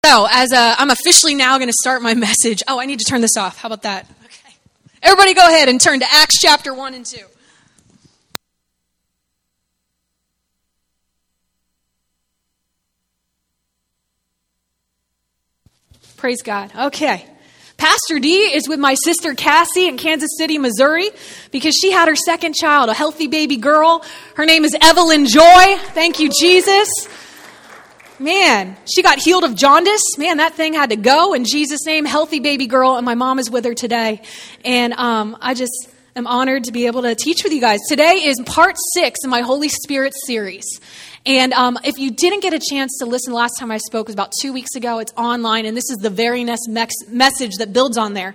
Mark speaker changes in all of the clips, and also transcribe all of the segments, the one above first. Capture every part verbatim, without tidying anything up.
Speaker 1: So, as a, I'm officially now going to start my message. Oh, I need to turn this off. How about that? Okay. Everybody go ahead and turn to Acts chapter one and two. Praise God. Okay. Pastor D is with my sister Cassie in Kansas City, Missouri, because she had her second child, a healthy baby girl. Her name is Evelyn Joy. Thank you, Jesus. Man, she got healed of jaundice. Man, that thing had to go in Jesus' name. Healthy baby girl, and my mom is with her today. And um, I just am honored to be able to teach with you guys. Today is part six in my Holy Spirit series. And um, if you didn't get a chance to listen, last time I spoke was about two weeks ago. It's online, and this is the very next mex- message that builds on there.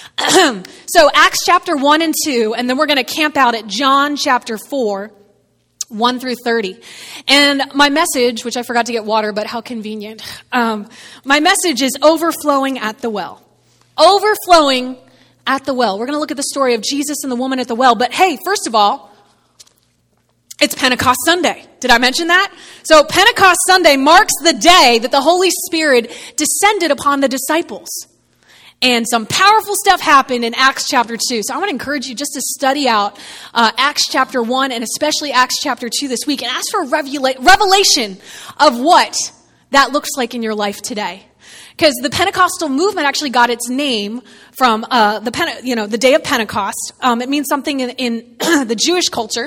Speaker 1: So Acts chapter one and two, and then we're going to camp out at John chapter four. one through thirty. And my message, which I forgot to get water, but how convenient. Um, my message is overflowing at the well. Overflowing at the well. We're going to look at the story of Jesus and the woman at the well. But hey, first of all, it's Pentecost Sunday. Did I mention that? So Pentecost Sunday marks the day that the Holy Spirit descended upon the disciples. And some powerful stuff happened in Acts chapter two. So I want to encourage you just to study out uh, Acts chapter one and especially Acts chapter two this week and ask for a revela- revelation of what that looks like in your life today. Because the Pentecostal movement actually got its name from uh, the Pente- you know the day of Pentecost. Um, it means something in, in the Jewish culture.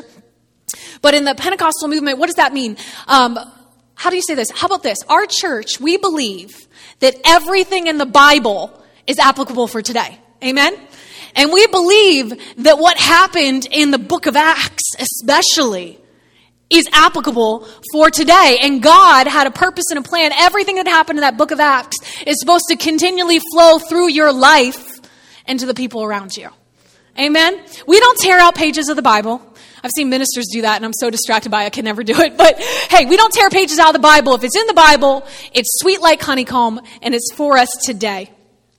Speaker 1: But in the Pentecostal movement, what does that mean? Um, how do you say this? How about this? Our church, we believe that everything in the Bible is applicable for today. Amen? And we believe that what happened in the book of Acts especially is applicable for today. And God had a purpose and a plan. Everything that happened in that book of Acts is supposed to continually flow through your life and to the people around you. Amen? We don't tear out pages of the Bible. I've seen ministers do that, and I'm so distracted by it, I can never do it. But hey, we don't tear pages out of the Bible. If it's in the Bible, it's sweet like honeycomb, and it's for us today.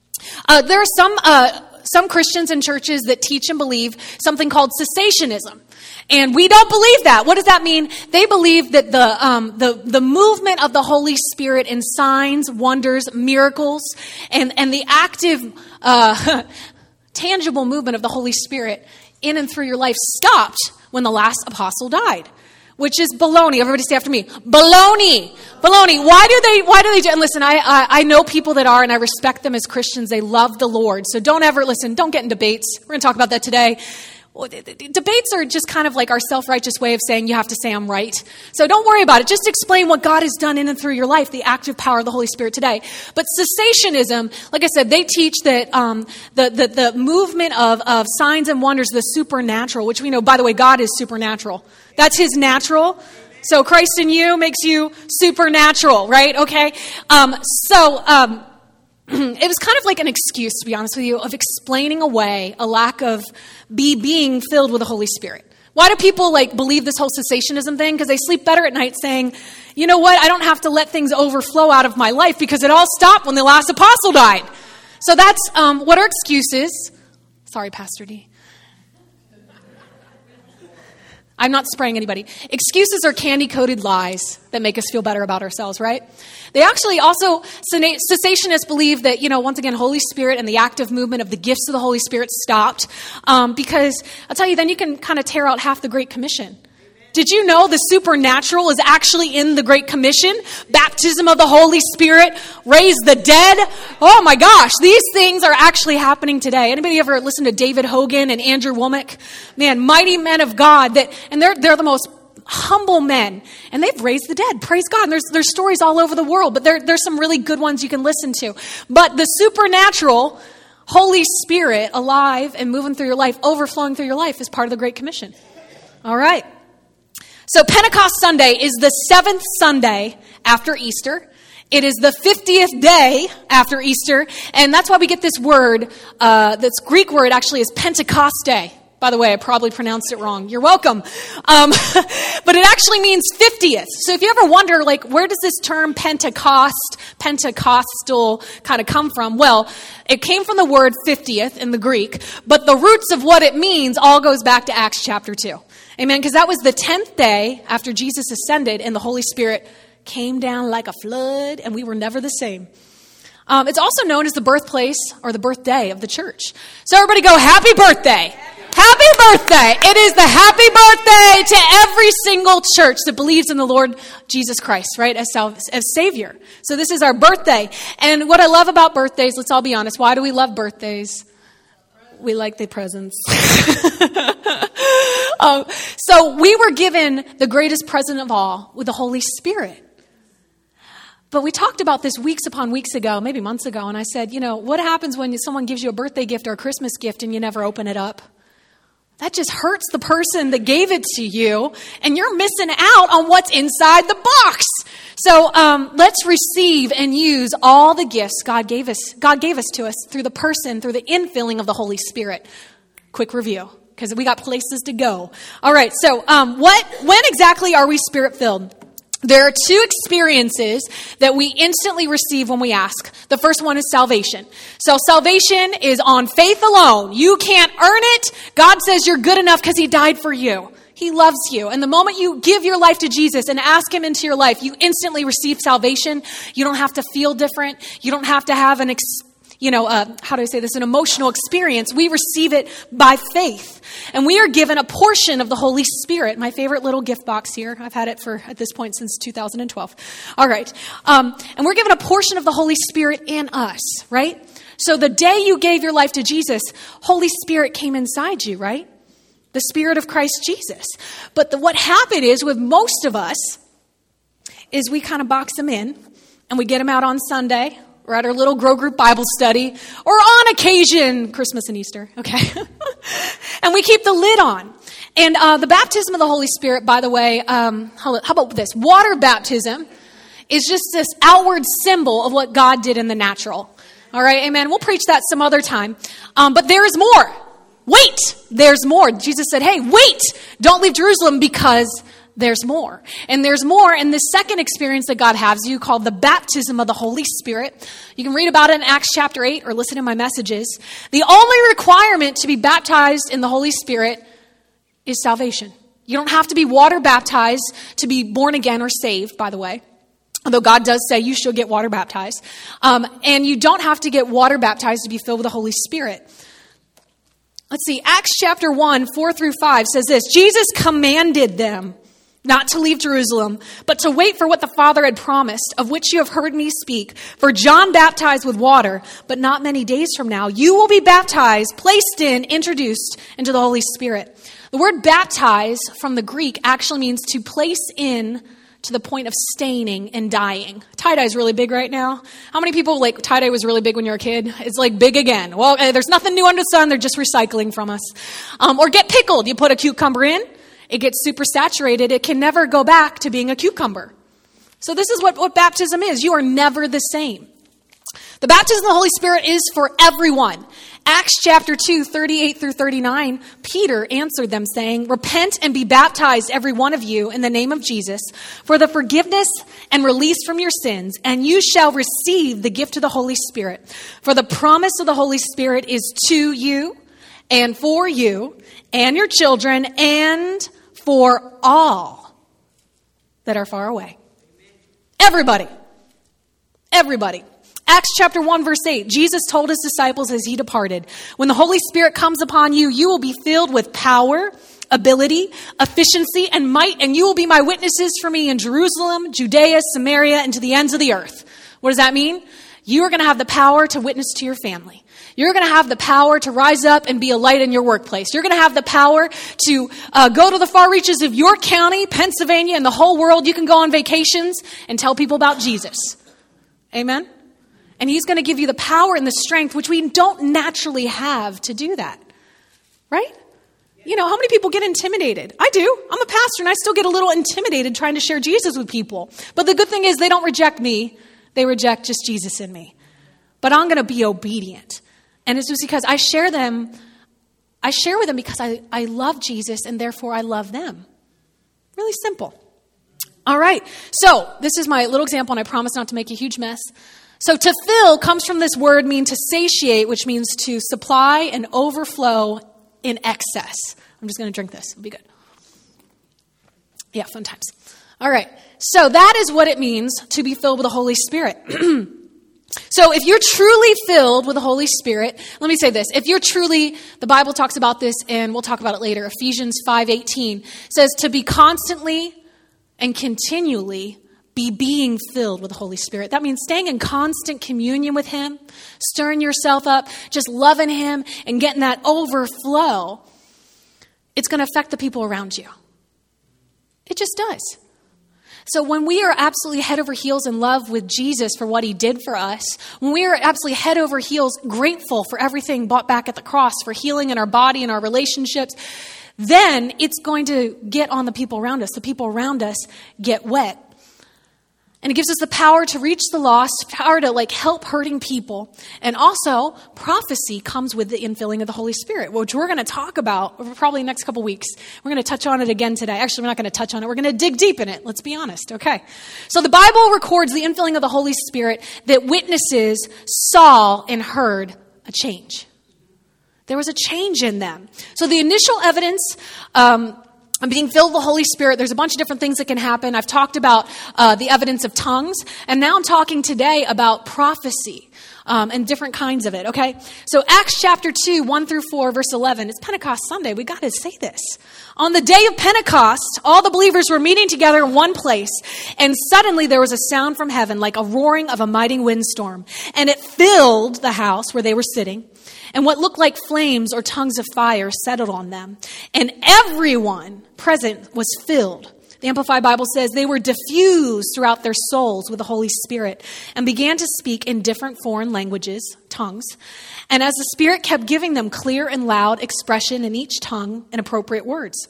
Speaker 1: Uh, there are some uh, some Christians and churches that teach and believe something called cessationism. And we don't believe that. What does that mean? They believe that the um, the the movement of the Holy Spirit in signs, wonders, miracles, and, and the active, uh, tangible movement of the Holy Spirit in and through your life stopped when the last apostle died. Which is baloney. Everybody say after me. Baloney. Baloney. Why do they, why do they do, and listen, I, I, I know people that are, and I respect them as Christians. They love the Lord. So don't ever, listen, don't get in debates. We're going to talk about that today. Well, debates are just kind of like our self-righteous way of saying you have to say I'm right. So don't worry about it. Just explain what God has done in and through your life, the active power of the Holy Spirit today. But cessationism, like I said, they teach that um, the, the, the movement of, of signs and wonders, the supernatural, which we know, by the way, God is supernatural. That's his natural. So Christ in you makes you supernatural, right? Okay. Um, so um, it was kind of like an excuse, to be honest with you, of explaining away a lack of be being filled with the Holy Spirit. Why do people like believe this whole cessationism thing? Because they sleep better at night saying, you know what? I don't have to let things overflow out of my life because it all stopped when the last apostle died. So that's um, what our excuse is. Sorry, Pastor D. I'm not spraying anybody. Excuses are candy-coated lies that make us feel better about ourselves, right? They actually also, cessationists believe that, you know, once again, Holy Spirit and the active movement of the gifts of the Holy Spirit stopped. Um, because, I'll tell you, then you can kind of tear out half the Great Commission. Did you know the supernatural is actually in the Great Commission? Baptism of the Holy Spirit, raise the dead. Oh my gosh, these things are actually happening today. Anybody ever listen to David Hogan and Andrew Womack? Man, mighty men of God that, and they're they're the most humble men, and they've raised the dead. Praise God. And there's there's stories all over the world, but there there's some really good ones you can listen to. But the supernatural Holy Spirit alive and moving through your life, overflowing through your life is part of the Great Commission. All right. So Pentecost Sunday is the seventh Sunday after Easter. It is the fiftieth day after Easter. And that's why we get this word, uh, this Greek word actually is Pentecoste. By the way, I probably pronounced it wrong. You're welcome. Um, but it actually means fiftieth. So if you ever wonder, like, where does this term Pentecost, Pentecostal kind of come from? Well, it came from the word fiftieth in the Greek, but the roots of what it means all goes back to Acts chapter two. Amen. Because that was the tenth day after Jesus ascended and the Holy Spirit came down like a flood and we were never the same. Um, it's also known as the birthplace or the birthday of the church. So everybody go, happy birthday. Happy birthday. It is the happy birthday to every single church that believes in the Lord Jesus Christ, right, as, as Savior. So this is our birthday. And what I love about birthdays, let's all be honest, why do we love birthdays? We like the presents. um, so we were given the greatest present of all with the Holy Spirit. But we talked about this weeks upon weeks ago, maybe months ago, and I said, you know, what happens when someone gives you a birthday gift or a Christmas gift and you never open it up? That just hurts the person that gave it to you, and you're missing out on what's inside the box. So um, let's receive and use all the gifts God gave us. God gave us to us through the person, through the infilling of the Holy Spirit. Quick review, because we got places to go. All right. So um, what? When exactly are we Spirit-filled? There are two experiences that we instantly receive when we ask. The first one is salvation. So salvation is on faith alone. You can't earn it. God says you're good enough because he died for you. He loves you. And the moment you give your life to Jesus and ask him into your life, you instantly receive salvation. You don't have to feel different. You don't have to have an, ex- you know, uh, how do I say this, an emotional experience. We receive it by faith. And we are given a portion of the Holy Spirit. My favorite little gift box here. I've had it for, at this point, since two thousand twelve. All right. Um, and we're given a portion of the Holy Spirit in us, right? So the day you gave your life to Jesus, Holy Spirit came inside you, right? The Spirit of Christ Jesus. But the, what happened is with most of us is we kind of box them in and we get them out on Sunday or at our little grow group Bible study or on occasion, Christmas and Easter, okay? And we keep the lid on. And uh, the baptism of the Holy Spirit, by the way, um, how, how about this? Water baptism is just this outward symbol of what God did in the natural. All right, amen. We'll preach that some other time. Um, but there is more. Wait, there's more. Jesus said, hey, wait, don't leave Jerusalem because there's more. And there's more in this second experience that God has you called the baptism of the Holy Spirit. You can read about it in Acts chapter eight or listen to my messages. The only requirement to be baptized in the Holy Spirit is salvation. You don't have to be water baptized to be born again or saved, by the way. Although God does say you should get water baptized. Um, and you don't have to get water baptized to be filled with the Holy Spirit. Let's see, Acts chapter one, four through five says this. Jesus commanded them not to leave Jerusalem, but to wait for what the Father had promised, of which you have heard me speak. For John baptized with water, but not many days from now, you will be baptized, placed in, introduced into the Holy Spirit. The word baptize from the Greek actually means to place in to the point of staining and dyeing. Tie-dye is really big right now. How many people, like, tie-dye was really big when you were a kid? It's like big again. Well, there's nothing new under the sun. They're just recycling from us. Um, or get pickled. You put a cucumber in. It gets super saturated. It can never go back to being a cucumber. So this is what, what baptism is. You are never the same. The baptism of the Holy Spirit is for everyone. Acts chapter two, thirty-eight through thirty-nine, Peter answered them saying, repent and be baptized, every one of you, in the name of Jesus, for the forgiveness and release from your sins, and you shall receive the gift of the Holy Spirit. For the promise of the Holy Spirit is to you and for you and your children and for all that are far away. Everybody. Everybody. Acts chapter one, verse eight, Jesus told his disciples as he departed, when the Holy Spirit comes upon you, you will be filled with power, ability, efficiency, and might, and you will be my witnesses for me in Jerusalem, Judea, Samaria, and to the ends of the earth. What does that mean? You are going to have the power to witness to your family. You're going to have the power to rise up and be a light in your workplace. You're going to have the power to uh, go to the far reaches of your county, Pennsylvania, and the whole world. You can go on vacations and tell people about Jesus. Amen? And he's going to give you the power and the strength, which we don't naturally have to do that. Right? You know, how many people get intimidated? I do. I'm a pastor and I still get a little intimidated trying to share Jesus with people. But the good thing is they don't reject me. They reject just Jesus in me. But I'm going to be obedient. And it's just because I share them, I share with them because I, I love Jesus and therefore I love them. Really simple. All right. So this is my little example and I promise not to make a huge mess. So to fill comes from this word mean to satiate, which means to supply and overflow in excess. I'm just going to drink this. It'll be good. Yeah, fun times. All right. So that is what it means to be filled with the Holy Spirit. So if you're truly filled with the Holy Spirit, let me say this. If you're truly, the Bible talks about this, and we'll talk about it later. Ephesians five eighteen says to be constantly and continually be being filled with the Holy Spirit. That means staying in constant communion with him, stirring yourself up, just loving him and getting that overflow. It's going to affect the people around you. It just does. So when we are absolutely head over heels in love with Jesus for what he did for us, when we are absolutely head over heels grateful for everything bought back at the cross, for healing in our body and our relationships, then it's going to get on the people around us. The people around us get wet. And it gives us the power to reach the lost, power to like help hurting people. And also, prophecy comes with the infilling of the Holy Spirit, which we're going to talk about over probably the next couple weeks. We're going to touch on it again today. Actually, we're not going to touch on it. We're going to dig deep in it. Let's be honest. Okay. So the Bible records the infilling of the Holy Spirit that witnesses saw and heard a change. There was a change in them. So the initial evidence, um, I'm being filled with the Holy Spirit. There's a bunch of different things that can happen. I've talked about uh, the evidence of tongues, and now I'm talking today about prophecy um, and different kinds of it, okay? So Acts chapter two, one through four, verse eleven. It's Pentecost Sunday. We got to say this. On the day of Pentecost, all the believers were meeting together in one place, and suddenly there was a sound from heaven like a roaring of a mighty windstorm, and it filled the house where they were sitting. And what looked like flames or tongues of fire settled on them. And everyone present was filled. The Amplified Bible says they were diffused throughout their souls with the Holy Spirit and began to speak in different foreign languages, tongues. And as the Spirit kept giving them clear and loud expression in each tongue and appropriate words.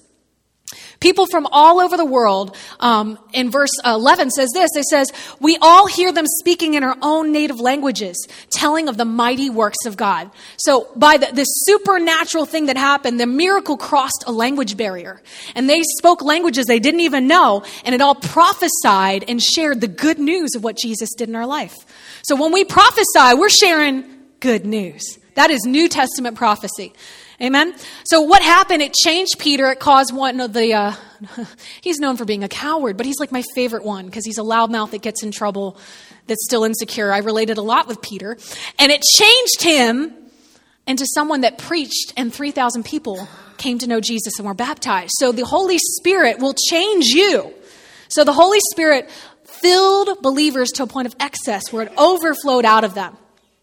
Speaker 1: People from all over the world, um, in verse eleven says this, it says, we all hear them speaking in our own native languages, telling of the mighty works of God. So by the, this supernatural thing that happened, the miracle crossed a language barrier. And they spoke languages they didn't even know, and it all prophesied and shared the good news of what Jesus did in our life. So when we prophesy, we're sharing good news. That is New Testament prophecy. Amen. So what happened? It changed Peter. It caused one of the, uh, he's known for being a coward, but he's like my favorite one because he's a loudmouth that gets in trouble, that's still insecure. I related a lot with Peter. And it changed him into someone that preached, and three thousand people came to know Jesus and were baptized. So the Holy Spirit will change you. So the Holy Spirit filled believers to a point of excess where it overflowed out of them.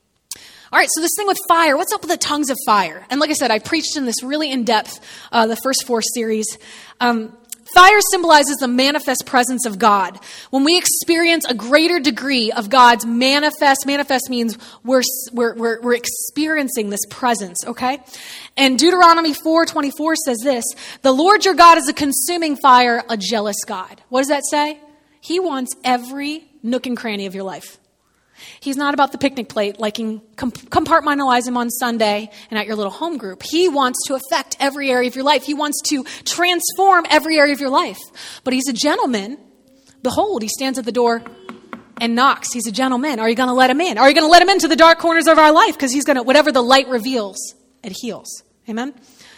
Speaker 1: All right, so this thing with fire, what's up with the tongues of fire? And like I said, I preached in this really in-depth, uh, the first four series. Um, fire symbolizes the manifest presence of God. When we experience a greater degree of God's manifest, manifest means we're, we're, we're, we're experiencing this presence, okay? And Deuteronomy four twenty-four says this, the Lord your God is a consuming fire, a jealous God. What does that say? He wants every nook and cranny of your life. He's not about the picnic plate, like compartmentalize him on Sunday and at your little home group. He wants to affect every area of your life. He wants to transform every area of your life. But he's a gentleman. Behold, he stands at the door and knocks. He's a gentleman. Are you going to let him in? Are you going to let him into the dark corners of our life? Because he's going to, whatever the light reveals, it heals. Amen?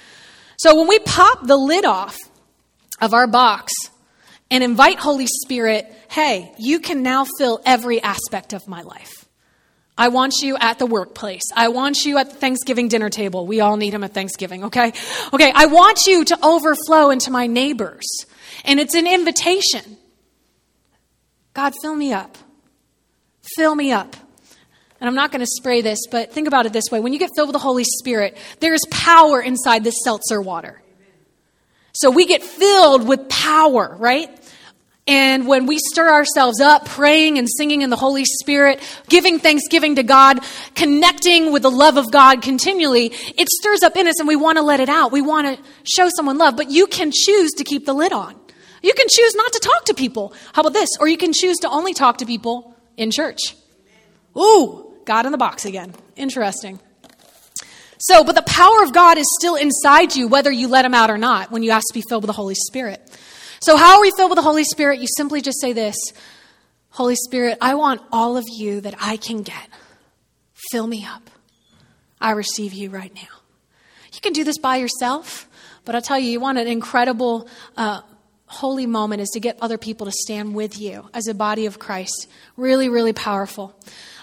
Speaker 1: So when we pop the lid off of our box and invite Holy Spirit, hey, you can now fill every aspect of my life. I want you at the workplace. I want you at the Thanksgiving dinner table. We all need him at Thanksgiving, okay? Okay, I want you to overflow into my neighbors. And it's an invitation. God, fill me up. Fill me up. And I'm not going to spray this, but think about it this way. When you get filled with the Holy Spirit, there's power inside this seltzer water. So we get filled with power, right? And when we stir ourselves up, praying and singing in the Holy Spirit, giving thanksgiving to God, connecting with the love of God continually, it stirs up in us and we want to let it out. We want to show someone love, but you can choose to keep the lid on. You can choose not to talk to people. How about this? Or you can choose to only talk to people in church. Ooh, God in the box again. Interesting. So, but the power of God is still inside you, whether you let him out or not, when you ask to be filled with the Holy Spirit. So how are we filled with the Holy Spirit? You simply just say this, Holy Spirit, I want all of you that I can get. Fill me up. I receive you right now. You can do this by yourself, but I'll tell you, you want an incredible, uh, holy moment is to get other people to stand with you as a body of Christ. Really, really powerful.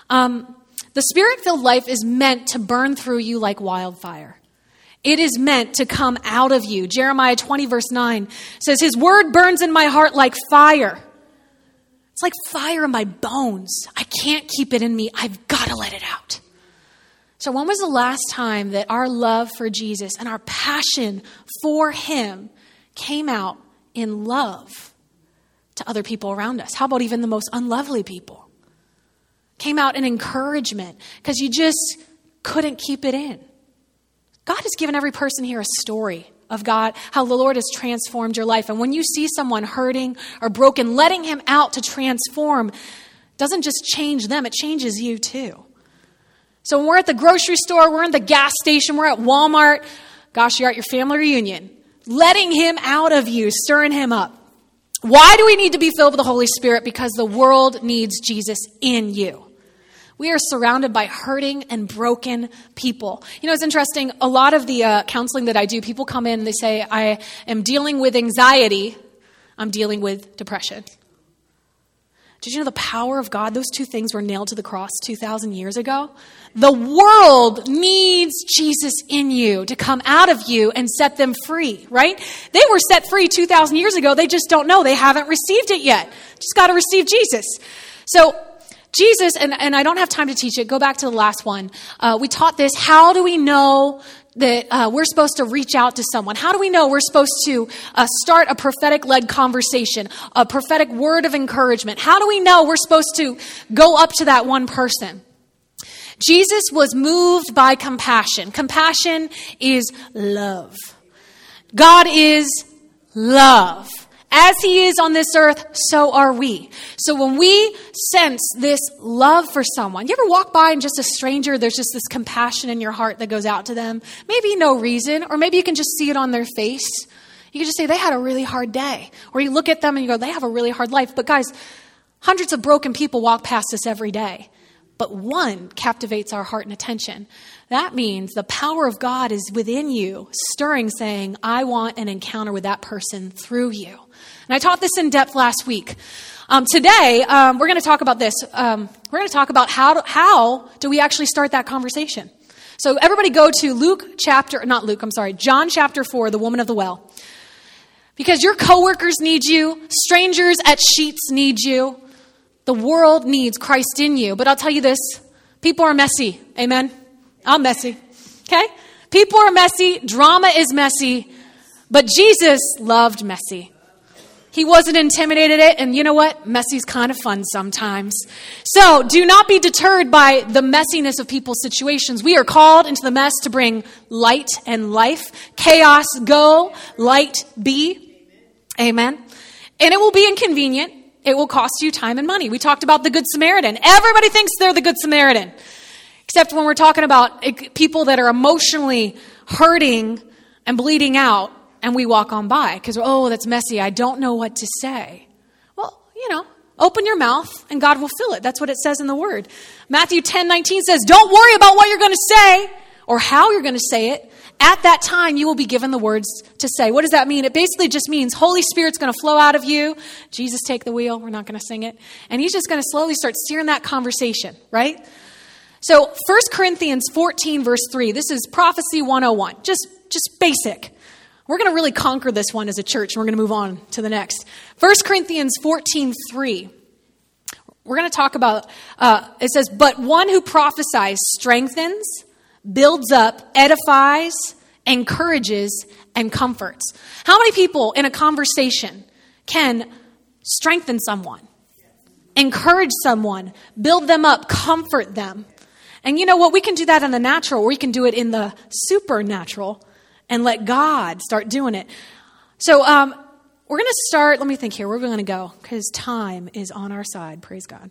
Speaker 1: Um, the Spirit-filled life is meant to burn through you like wildfire. It is meant to come out of you. Jeremiah twenty verse nine says, his word burns in my heart like fire. It's like fire in my bones. I can't keep it in me. I've got to let it out. So when was the last time that our love for Jesus and our passion for him came out in love to other people around us? How about even the most unlovely people? Came out in encouragement because you just couldn't keep it in. God has given every person here a story of God, how the Lord has transformed your life. And when you see someone hurting or broken, letting him out to transform doesn't just change them, it changes you too. So when we're at the grocery store, we're in the gas station, we're at Walmart, gosh, you're at your family reunion, letting him out of you, stirring him up. Why do we need to be filled with the Holy Spirit? Because the world needs Jesus in you. We are surrounded by hurting and broken people. You know, it's interesting. A lot of the uh, counseling that I do, people come in and they say, I am dealing with anxiety. I'm dealing with depression. Did you know the power of God? Those two things were nailed to the cross two thousand years ago. The world needs Jesus in you to come out of you and set them free, right? They were set free two thousand years ago. They just don't know. They haven't received it yet. Just got to receive Jesus. So Jesus, and, and I don't have time to teach it. Go back to the last one. Uh, we taught this. How do we know that uh, we're supposed to reach out to someone? How do we know we're supposed to uh, start a prophetic-led conversation, a prophetic word of encouragement? How do we know we're supposed to go up to that one person? Jesus was moved by compassion. Compassion is love. God is love. As he is on this earth, so are we. So when we sense this love for someone, you ever walk by and just a stranger, there's just this compassion in your heart that goes out to them? Maybe no reason, or maybe you can just see it on their face. You can just say, they had a really hard day. Or you look at them and you go, they have a really hard life. But guys, hundreds of broken people walk past us every day. But one captivates our heart and attention. That means the power of God is within you, stirring, saying, I want an encounter with that person through you. And I taught this in depth last week. Um, today, um, we're going to talk about this. Um, we're going to talk about how do, how do we actually start that conversation. So everybody go to Luke chapter, not Luke, I'm sorry, John chapter four, the woman of the well. Because your coworkers need you. Strangers at Sheetz need you. The world needs Christ in you. But I'll tell you this, people are messy. Amen? I'm messy. Okay? People are messy. Drama is messy. But Jesus loved messy. He wasn't intimidated at it. And you know what? Messy's kind of fun sometimes. So do not be deterred by the messiness of people's situations. We are called into the mess to bring light and life. Chaos go, light be. Amen. And it will be inconvenient. It will cost you time and money. We talked about the Good Samaritan. Everybody thinks they're the Good Samaritan. Except when we're talking about people that are emotionally hurting and bleeding out, and we walk on by because, oh, that's messy. I don't know what to say. Well, you know, open your mouth and God will fill it. That's what it says in the word. Matthew ten nineteen says, don't worry about what you're going to say or how you're going to say it. At that time, you will be given the words to say. What does that mean? It basically just means Holy Spirit's going to flow out of you. Jesus, take the wheel. We're not going to sing it. And he's just going to slowly start steering that conversation, right? So First Corinthians fourteen, verse three. This is prophecy one oh one. Just, just basic. We're going to really conquer this one as a church, and we're going to move on to the next. First Corinthians fourteen, three. We're going to talk about, uh, it says, but one who prophesies strengthens, builds up, edifies, encourages, and comforts. How many people in a conversation can strengthen someone, encourage someone, build them up, comfort them? And you know what? We can do that in the natural, or we can do it in the supernatural and let God start doing it. So um, we're going to start, let me think here, where are we going to go? Because time is on our side. Praise God.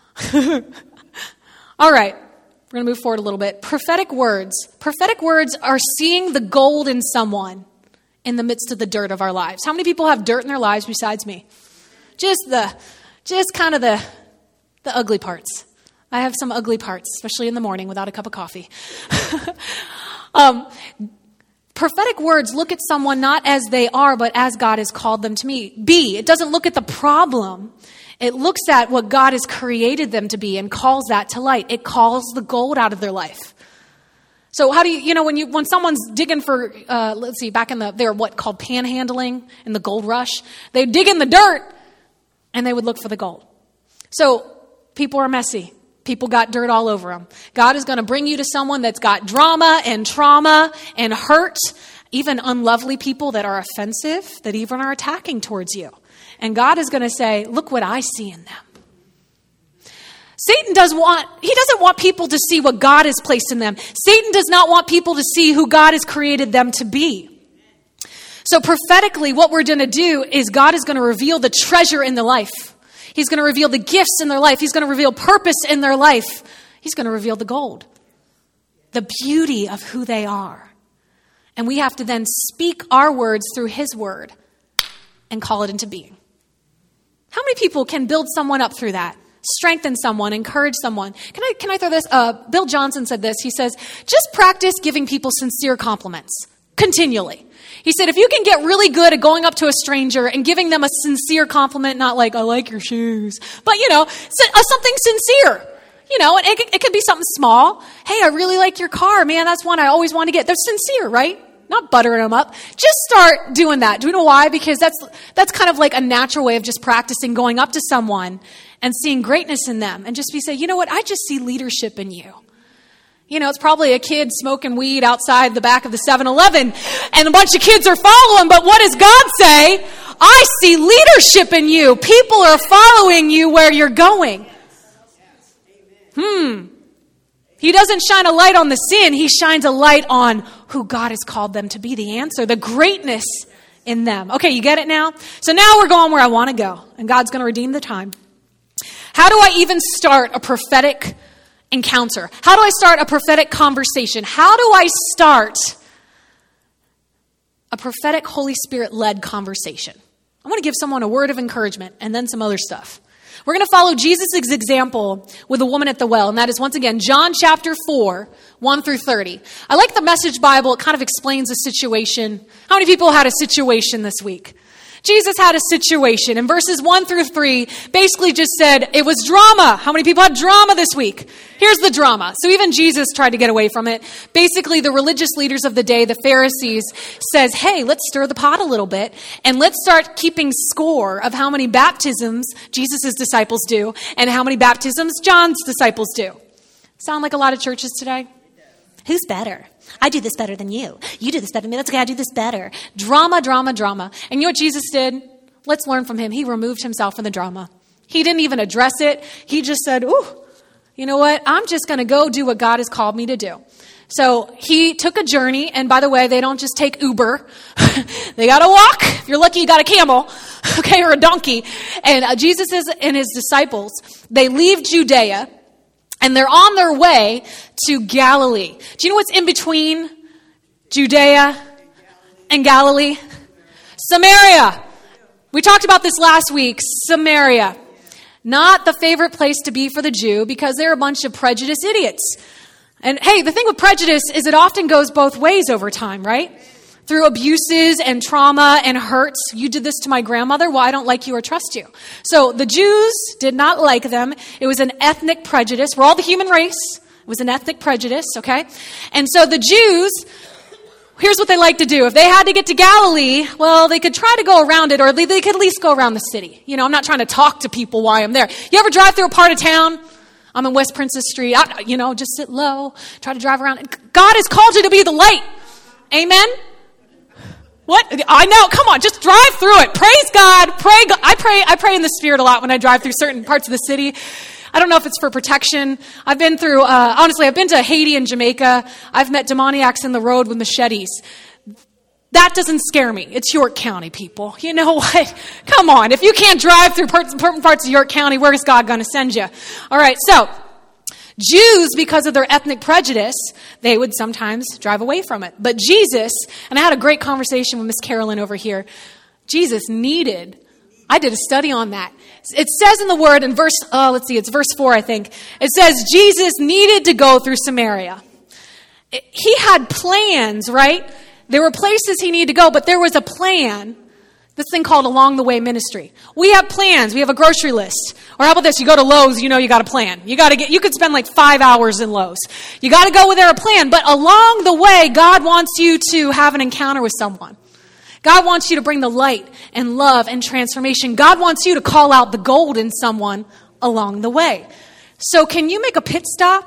Speaker 1: All right. We're going to move forward a little bit. Prophetic words. Prophetic words are seeing the gold in someone in the midst of the dirt of our lives. How many people have dirt in their lives besides me? Just the, just kind of the, the ugly parts. I have some ugly parts, especially in the morning without a cup of coffee. um, prophetic words look at someone not as they are, but as God has called them to me. be. It doesn't look at the problem. It looks at what God has created them to be and calls that to light. It calls the gold out of their life. So how do you, you know, when you when someone's digging for, uh, let's see, back in the, they were what called panhandling in the gold rush. They'd dig in the dirt and they would look for the gold. So people are messy. People got dirt all over them. God is going to bring you to someone that's got drama and trauma and hurt, even unlovely people that are offensive, that even are attacking towards you. And God is going to say, look what I see in them. Satan does want, he doesn't want people to see what God has placed in them. Satan does not want people to see who God has created them to be. So prophetically, what we're going to do is God is going to reveal the treasure in their life. He's going to reveal the gifts in their life. He's going to reveal purpose in their life. He's going to reveal the gold, the beauty of who they are. And we have to then speak our words through his word and call it into being. How many people can build someone up through that? Strengthen someone, encourage someone. Can I can I throw this? Uh, Bill Johnson said this. He says, just practice giving people sincere compliments continually. He said, if you can get really good at going up to a stranger and giving them a sincere compliment, not like, I like your shoes, but, you know, something sincere. You know, it, it could be something small. Hey, I really like your car. Man, that's one I always want to get. They're sincere, right? Not buttering them up. Just start doing that. Do you know why? Because that's that's kind of like a natural way of just practicing going up to someone and seeing greatness in them. And just be saying, you know what? I just see leadership in you. You know, it's probably a kid smoking weed outside the back of the seven eleven and a bunch of kids are following. But what does God say? I see leadership in you. People are following you where you're going. Hmm. He doesn't shine a light on the sin. He shines a light on who God has called them to be, the answer, the greatness in them. Okay, you get it now? So now we're going where I want to go, and God's going to redeem the time. How do I even start a prophetic encounter? How do I start a prophetic conversation? How do I start a prophetic Holy Spirit-led conversation? I want to give someone a word of encouragement and then some other stuff. We're going to follow Jesus' example with a woman at the well, and that is, once again, John chapter four, one through thirty. I like the Message Bible. It kind of explains the situation. How many people had a situation this week? Jesus had a situation, and verses one through three basically just said it was drama. How many people had drama this week? Here's the drama. So even Jesus tried to get away from it. Basically, the religious leaders of the day, the Pharisees, says, hey, let's stir the pot a little bit, and let's start keeping score of how many baptisms Jesus' disciples do and how many baptisms John's disciples do. Sound like a lot of churches today? Who's better? I do this better than you. You do this better than me. That's okay. I do this better. Drama, drama, drama. And you know what Jesus did? Let's learn from him. He removed himself from the drama. He didn't even address it. He just said, ooh, you know what? I'm just going to go do what God has called me to do. So he took a journey. And by the way, they don't just take Uber. They got to walk. If you're lucky, you got a camel, okay, or a donkey. And uh, Jesus and his disciples, they leave Judea. And they're on their way to Galilee. Do you know what's in between Judea and Galilee? Samaria. We talked about this last week. Samaria. Not the favorite place to be for the Jew because they're a bunch of prejudiced idiots. And hey, the thing with prejudice is it often goes both ways over time, right? Through abuses and trauma and hurts. You did this to my grandmother. Well, I don't like you or trust you. So the Jews did not like them. It was an ethnic prejudice. We're all the human race. It was an ethnic prejudice, okay? And so the Jews, here's what they like to do. If they had to get to Galilee, well, they could try to go around it, or they could at least go around the city. You know, I'm not trying to talk to people while I'm there. You ever drive through a part of town? I'm in West Princess Street. I, you know, just sit low, try to drive around. God has called you to be the light. Amen? What? I know. Come on, just drive through it. Praise God. Pray God. I pray I pray in the Spirit a lot when I drive through certain parts of the city. I don't know if it's for protection. I've been through, uh, honestly, I've been to Haiti and Jamaica. I've met demoniacs in the road with machetes. That doesn't scare me. It's York County, people. You know what? Come on. If you can't drive through parts, important parts of York County, where is God going to send you? All right, so Jews, because of their ethnic prejudice, they would sometimes drive away from it. But Jesus, and I had a great conversation with Miss Carolyn over here, Jesus needed, I did a study on that. It says in the word in verse, uh, let's see, it's verse four, I think. It says Jesus needed to go through Samaria. It, he had plans, right? There were places he needed to go, but there was a plan This thing called Along the Way Ministry. We have plans. We have a grocery list. Or how about this? You go to Lowe's, you know you got a plan. You got to get, you could spend like five hours in Lowe's. You got to go with there a plan. But along the way, God wants you to have an encounter with someone. God wants you to bring the light and love and transformation. God wants you to call out the gold in someone along the way. So can you make a pit stop?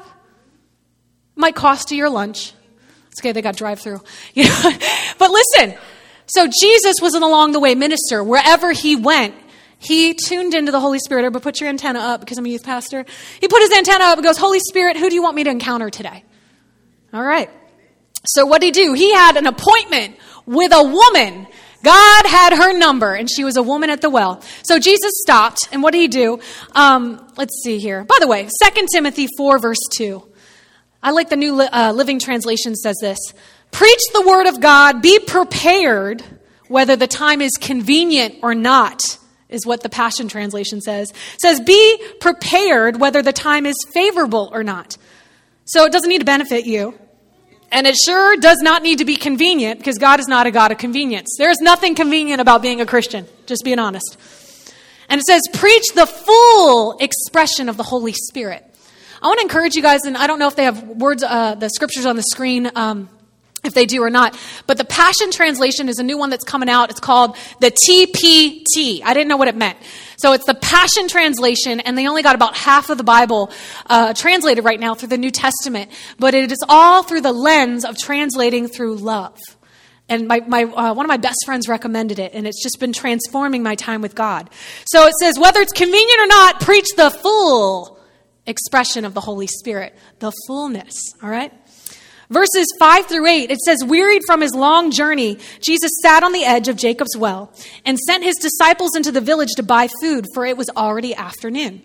Speaker 1: Might cost you your lunch. It's okay, they got drive-through. You know? But listen. So Jesus was an along-the-way minister. Wherever he went, he tuned into the Holy Spirit. But put your antenna up because I'm a youth pastor. He put his antenna up and goes, Holy Spirit, who do you want me to encounter today? All right. So what did he do? He had an appointment with a woman. God had her number, and she was a woman at the well. So Jesus stopped, and what did he do? Um, let's see here. By the way, Second Timothy four, verse two. I like the New uh, Living Translation says this. Preach the word of God, be prepared, whether the time is convenient or not, is what the Passion Translation says. It says, be prepared, whether the time is favorable or not. So it doesn't need to benefit you. And it sure does not need to be convenient, because God is not a God of convenience. There is nothing convenient about being a Christian, just being honest. And it says, preach the full expression of the Holy Spirit. I want to encourage you guys, and I don't know if they have words, uh, the scriptures on the screen, um, if they do or not. But the Passion Translation is a new one that's coming out. It's called the T P T. I didn't know what it meant. So it's the Passion Translation, and they only got about half of the Bible uh, translated right now through the New Testament. But it is all through the lens of translating through love. And my, my uh, one of my best friends recommended it, and it's just been transforming my time with God. So it says, whether it's convenient or not, preach the full expression of the Holy Spirit, the fullness, all right? Verses five through eight, it says, wearied from his long journey, Jesus sat on the edge of Jacob's well and sent his disciples into the village to buy food, for it was already afternoon.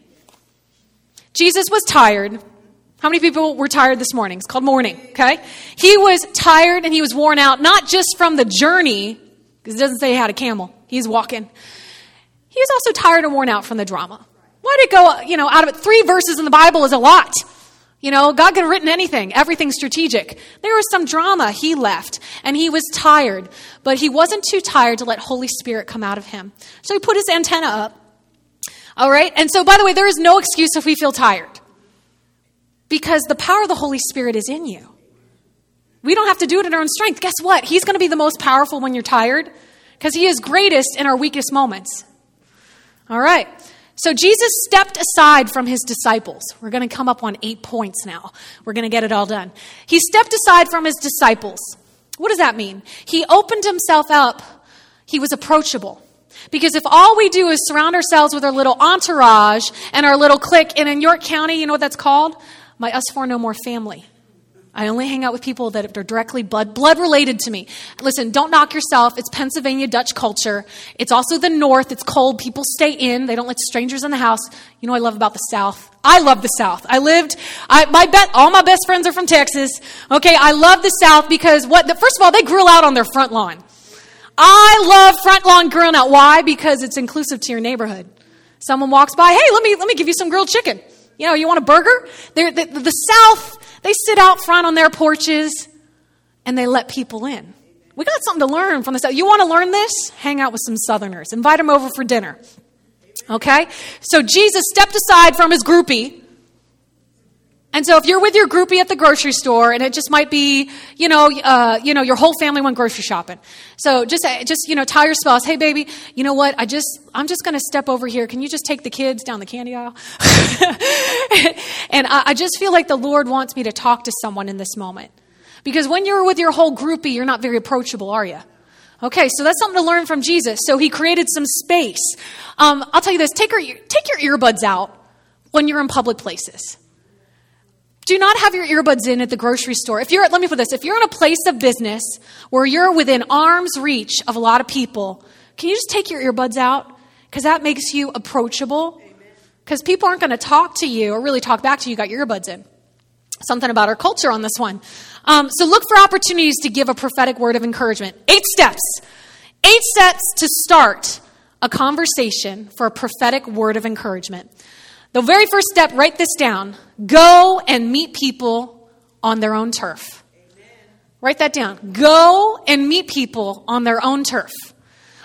Speaker 1: Jesus was tired. How many people were tired this morning? It's called morning, okay? He was tired and he was worn out, not just from the journey, because it doesn't say he had a camel. He's walking. He was also tired and worn out from the drama. Why did it go, you know, out of it? Three verses in the Bible is a lot. You know, God could have written anything, everything strategic. There was some drama. He left, and he was tired. But he wasn't too tired to let Holy Spirit come out of him. So he put his antenna up. All right? And so, by the way, there is no excuse if we feel tired. Because the power of the Holy Spirit is in you. We don't have to do it in our own strength. Guess what? He's going to be the most powerful when you're tired, because he is greatest in our weakest moments. All right. So Jesus stepped aside from his disciples. We're going to come up on eight points now. We're going to get it all done. He stepped aside from his disciples. What does that mean? He opened himself up. He was approachable. Because if all we do is surround ourselves with our little entourage and our little clique, and in York County, you know what that's called? My Us Four No More family. I only hang out with people that are directly blood blood related to me. Listen, don't knock yourself. It's Pennsylvania Dutch culture. It's also the North. It's cold. People stay in. They don't let strangers in the house. You know what I love about the South? I love the South. I lived, I, my bet, all my best friends are from Texas. Okay, I love the South because what? The, first of all, they grill out on their front lawn. I love front lawn grilling out. Why? Because it's inclusive to your neighborhood. Someone walks by, hey, let me let me give you some grilled chicken. You know, you want a burger? They're, the, the South. They sit out front on their porches, and they let people in. We got something to learn from the South. You want to learn this? Hang out with some Southerners. Invite them over for dinner. Okay? So Jesus stepped aside from his groupie. And so if you're with your groupie at the grocery store, and it just might be, you know, uh, you know, your whole family went grocery shopping. So just, just you know, tell your spouse, hey, baby, you know what? I just, I'm just going to step over here. Can you just take the kids down the candy aisle? And I, I just feel like the Lord wants me to talk to someone in this moment. Because when you're with your whole groupie, you're not very approachable, are you? Okay, so that's something to learn from Jesus. So he created some space. Um, I'll tell you this, take, your, take your earbuds out when you're in public places. Do not have your earbuds in at the grocery store. If you're, let me put this, if you're in a place of business where you're within arm's reach of a lot of people, can you just take your earbuds out? Because that makes you approachable. Because people aren't going to talk to you or really talk back to you. You got your earbuds in. Something about our culture on this one. Um, so look for opportunities to give a prophetic word of encouragement. Eight steps. Eight steps to start a conversation for a prophetic word of encouragement. The very first step, write this down. Go and meet people on their own turf. Amen. Write that down. Go and meet people on their own turf.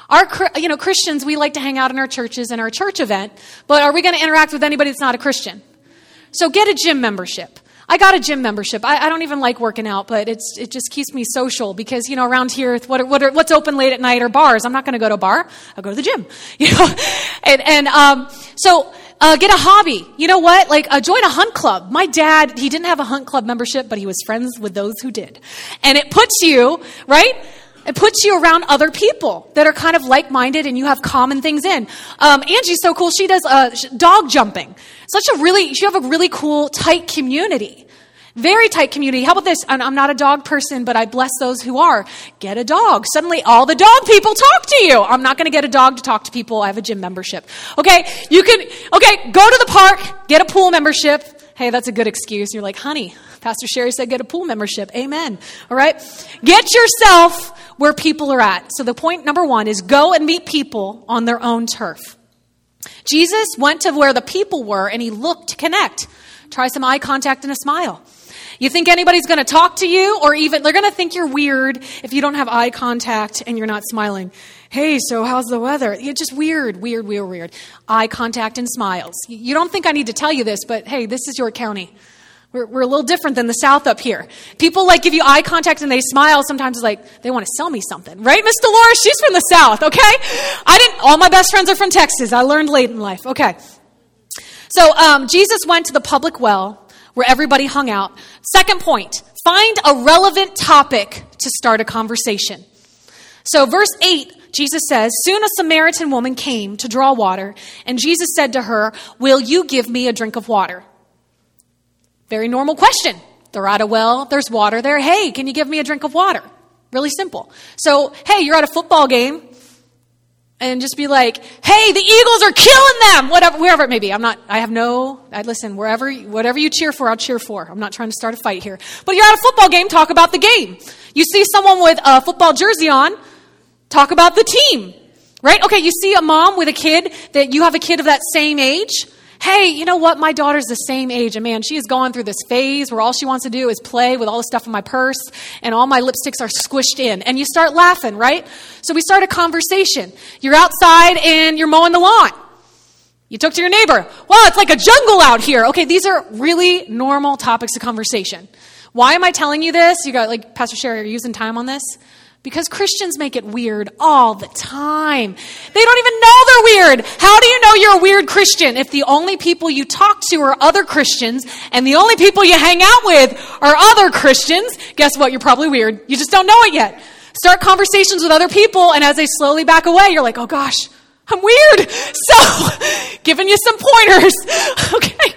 Speaker 1: Our, you know, Christians, we like to hang out in our churches and our church event, but are we going to interact with anybody that's not a Christian? So get a gym membership. I got a gym membership. I, I don't even like working out, but it's it just keeps me social because, you know, around here, what are, what are, what's open late at night are bars. I'm not going to go to a bar. I'll go to the gym. You know, and and um, so uh, get a hobby. You know what? Like uh, join a hunt club. My dad, he didn't have a hunt club membership, but he was friends with those who did, and it puts you right. It puts you around other people that are kind of like-minded and you have common things in. Um, Angie's so cool. She does uh, dog jumping. Such a really, you have a really cool, tight community. Very tight community. How about this? I'm, I'm not a dog person, but I bless those who are. Get a dog. Suddenly all the dog people talk to you. I'm not going to get a dog to talk to people. I have a gym membership. Okay, you can, okay, go to the park, get a pool membership. Hey, that's a good excuse. You're like, honey, Pastor Sherry said get a pool membership. Amen. All right? Get yourself where people are at. So the point number one is go and meet people on their own turf. Jesus went to where the people were and he looked to connect. Try some eye contact and a smile. You think anybody's going to talk to you or even they're going to think you're weird if you don't have eye contact and you're not smiling. Hey, so how's the weather? It's just weird, weird, weird, weird. Eye contact and smiles. You don't think I need to tell you this, but hey, this is York County. We're, we're a little different than the South up here. People like give you eye contact and they smile. Sometimes it's like they want to sell me something, right, Miss Dolores? She's from the South, okay? I didn't. All my best friends are from Texas. I learned late in life. Okay. So um, Jesus went to the public well where everybody hung out. Second point: find a relevant topic to start a conversation. So verse eight, Jesus says, "Soon a Samaritan woman came to draw water, and Jesus said to her, 'Will you give me a drink of water?'" Very normal question. They're at a well, there's water there. Hey, can you give me a drink of water? Really simple. So, hey, you're at a football game and just be like, hey, the Eagles are killing them, whatever, wherever it may be. I'm not, I have no, I listen, wherever, whatever you cheer for, I'll cheer for. I'm not trying to start a fight here. But you're at a football game, talk about the game. You see someone with a football jersey on, talk about the team, right? Okay, you see a mom with a kid that you have a kid of that same age. Hey, you know what? My daughter's the same age, and man, she has gone through this phase where all she wants to do is play with all the stuff in my purse, and all my lipsticks are squished in. And you start laughing, right? So we start a conversation. You're outside and you're mowing the lawn. You talk to your neighbor. Wow, it's like a jungle out here. Okay, these are really normal topics of conversation. Why am I telling you this? You got, like, Pastor Sherry, are you using time on this? Because Christians make it weird all the time. They don't even know they're weird. How do you know you're a weird Christian if the only people you talk to are other Christians and the only people you hang out with are other Christians? Guess what? You're probably weird. You just don't know it yet. Start conversations with other people, and as they slowly back away, you're like, oh gosh, I'm weird. So, giving you some pointers. Okay.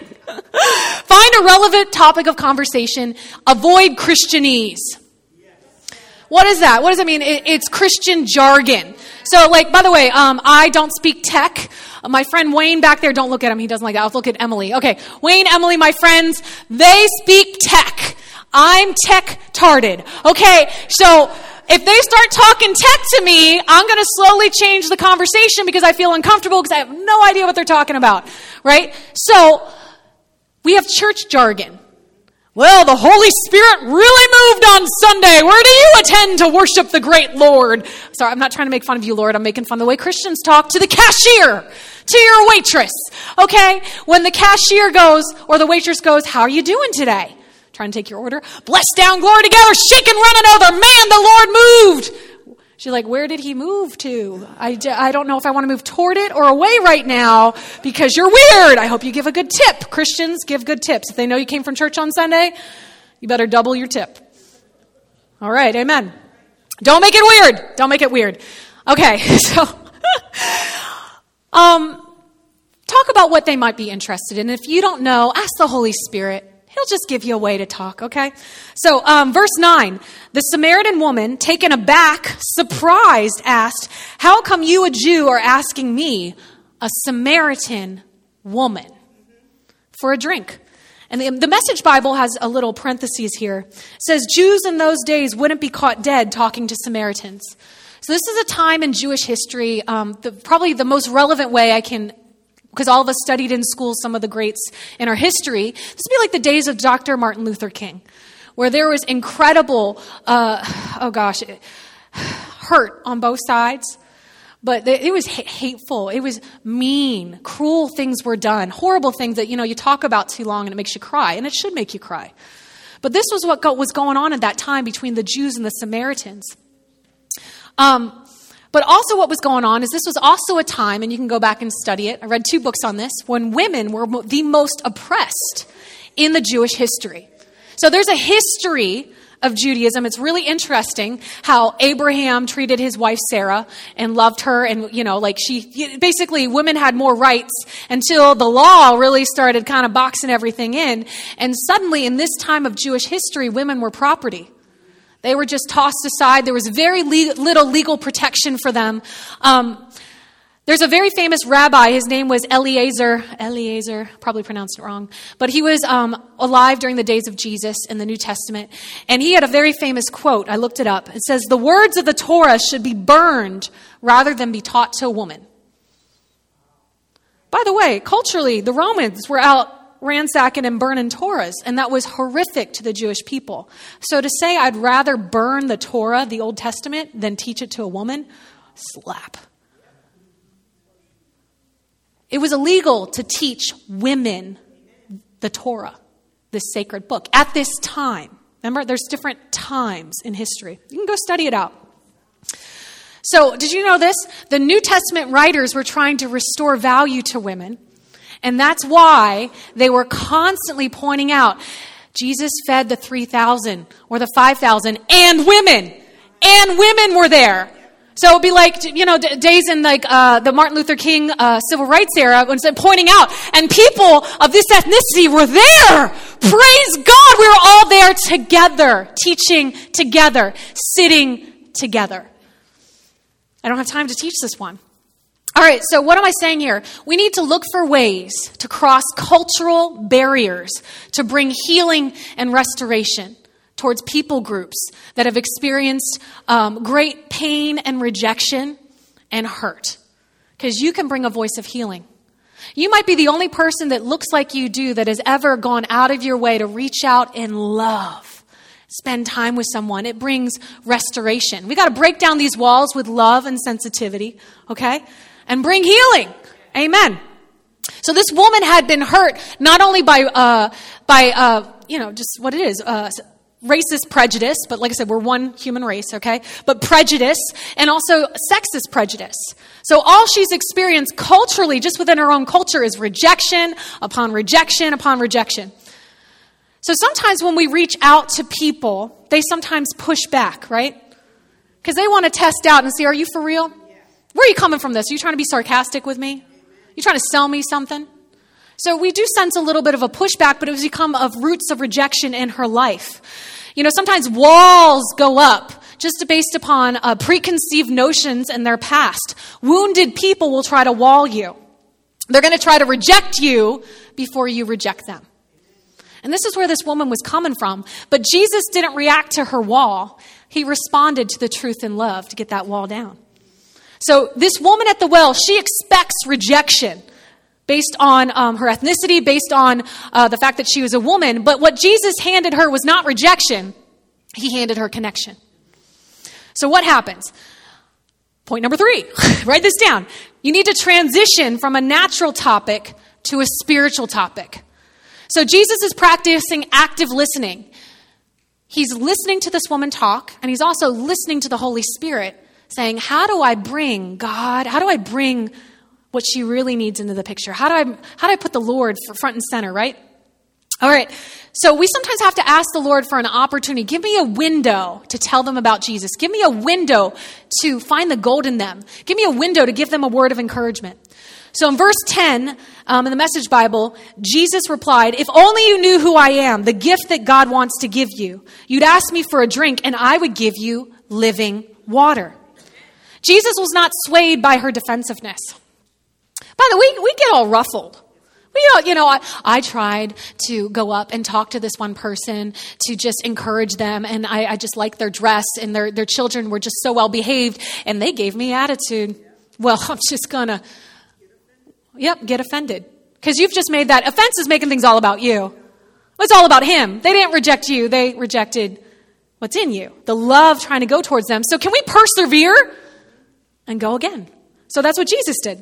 Speaker 1: Find a relevant topic of conversation. Avoid Christianese. What is that? What does it mean? It, it's Christian jargon. So, like, by the way, um, I don't speak tech. Uh, my friend Wayne back there, don't look at him. He doesn't like that. I'll look at Emily. Okay, Wayne, Emily, my friends, they speak tech. I'm tech-tarded. Okay, so if they start talking tech to me, I'm going to slowly change the conversation because I feel uncomfortable because I have no idea what they're talking about, right? So, we have church jargon. Well, the Holy Spirit really moved on Sunday. Where do you attend to worship the great Lord? Sorry, I'm not trying to make fun of you, Lord. I'm making fun of the way Christians talk to the cashier, to your waitress. Okay? When the cashier goes, or the waitress goes, how are you doing today? Trying to take your order. Bless down, glory together, shake and run another. Man, the Lord moved. She's like, where did he move to? I, I don't know if I want to move toward it or away right now because you're weird. I hope you give a good tip. Christians, give good tips. If they know you came from church on Sunday, you better double your tip. All right, amen. Don't make it weird. Don't make it weird. Okay, so um, talk about what they might be interested in. If you don't know, ask the Holy Spirit. He'll just give you a way to talk, okay? So, um, verse nine, the Samaritan woman, taken aback, surprised, asked, how come you, a Jew, are asking me, a Samaritan woman, for a drink? And the, the Message Bible has a little parentheses here. It says, Jews in those days wouldn't be caught dead talking to Samaritans. So this is a time in Jewish history, um, the, probably the most relevant way I can, because all of us studied in school some of the greats in our history. This would be like the days of Doctor Martin Luther King, where there was incredible, uh, oh gosh, hurt on both sides,
Speaker 2: But it was hateful. It was mean. Cruel things were done. Horrible things that, you know, you talk about too long and it makes you cry. And it should make you cry. But this was what was going on at that time between the Jews and the Samaritans. Um, but also what was going on is this was also a time, and you can go back and study it. I read two books on this, when women were the most oppressed in the Jewish history. So there's a history of Judaism. It's really interesting how Abraham treated his wife Sarah and loved her. And, you know, like she, basically women had more rights until the law really started kind of boxing everything in. And suddenly in this time of Jewish history, women were property. They were just tossed aside. There was very le- little legal protection for them. Um, There's a very famous rabbi. His name was Eliezer. Eliezer, probably pronounced it wrong. But he was um, alive during the days of Jesus in the New Testament. And he had a very famous quote. I looked it up. It says, "The words of the Torah should be burned rather than be taught to a woman." By the way, culturally, the Romans were out ransacking and burning Torahs. And that was horrific to the Jewish people. So to say I'd rather burn the Torah, the Old Testament, than teach it to a woman, slap. It was illegal to teach women the Torah, this sacred book, at this time. Remember, there's different times in history. You can go study it out. So, did you know this? The New Testament writers were trying to restore value to women. And that's why they were constantly pointing out, Jesus fed the three thousand or the five thousand and women. And women were there. So it'd be like, you know, days in like uh, the Martin Luther King uh, civil rights era, when it's pointing out, and people of this ethnicity were there. Praise God, we were all there together, teaching together, sitting together. I don't have time to teach this one. All right, so what am I saying here? We need to look for ways to cross cultural barriers to bring healing and restoration towards people groups that have experienced um, great pain and rejection and hurt. Because you can bring a voice of healing. You might be the only person that looks like you do that has ever gone out of your way to reach out in love. Spend time with someone. It brings restoration. We got to break down these walls with love and sensitivity, okay? And bring healing. Amen. So this woman had been hurt not only by, uh, by uh, you know, just what it is, uh, racist prejudice, but like I said, we're one human race, okay? But prejudice, and also sexist prejudice. So all she's experienced culturally, just within her own culture, is rejection upon rejection upon rejection. So sometimes when we reach out to people, they sometimes push back, right? Because they want to test out and see, are you for real? Where are you coming from this? Are you trying to be sarcastic with me? You trying to sell me something? So we do sense a little bit of a pushback, but it has become of roots of rejection in her life. You know, sometimes walls go up just based upon uh, preconceived notions in their past. Wounded people will try to wall you. They're going to try to reject you before you reject them. And this is where this woman was coming from. But Jesus didn't react to her wall. He responded to the truth in love to get that wall down. So this woman at the well, she expects rejection based on um, her ethnicity, based on uh, the fact that she was a woman. But what Jesus handed her was not rejection. He handed her connection. So what happens? Point number three, write this down. You need to transition from a natural topic to a spiritual topic. So Jesus is practicing active listening. He's listening to this woman talk, and he's also listening to the Holy Spirit saying, how do I bring God, how do I bring what she really needs into the picture? How do I how do I put the Lord for front and center, right? All right. So we sometimes have to ask the Lord for an opportunity. Give me a window to tell them about Jesus. Give me a window to find the gold in them. Give me a window to give them a word of encouragement. So in verse ten, um, in the Message Bible, Jesus replied, if only you knew who I am, the gift that God wants to give you. You'd ask me for a drink and I would give you living water. Jesus was not swayed by her defensiveness. By the way, we, we get all ruffled. We, you know, I, I tried to go up and talk to this one person to just encourage them, and I, I just liked their dress, and their, their children were just so well behaved, and they gave me attitude. Well, I'm just gonna, yep, get offended. Because you've just made that, offense is making things all about you. It's all about him. They didn't reject you, they rejected what's in you. The love trying to go towards them. So can we persevere and go again? So that's what Jesus did.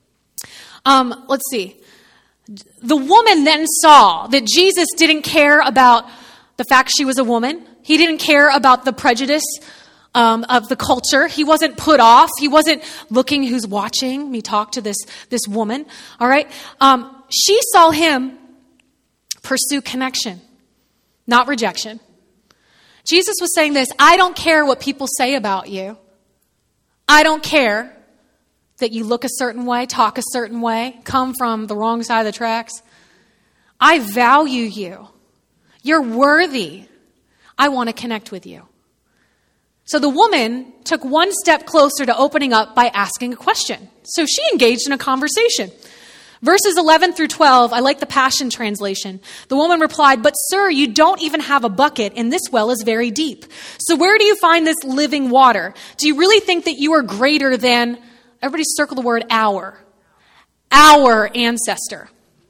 Speaker 2: Um, let's see. The woman then saw that Jesus didn't care about the fact she was a woman. He didn't care about the prejudice um, of the culture. He wasn't put off. He wasn't looking who's watching me talk to this, this woman. All right. Um, she saw him pursue connection, not rejection. Jesus was saying this: I don't care what people say about you. I don't care that you look a certain way, talk a certain way, come from the wrong side of the tracks. I value you. You're worthy. I want to connect with you. So the woman took one step closer to opening up by asking a question. So she engaged in a conversation. Verses eleven through twelve, I like the Passion Translation. The woman replied, "But sir, you don't even have a bucket, and this well is very deep. So where do you find this living water? Do you really think that you are greater than," everybody circle the word our, our ancestor.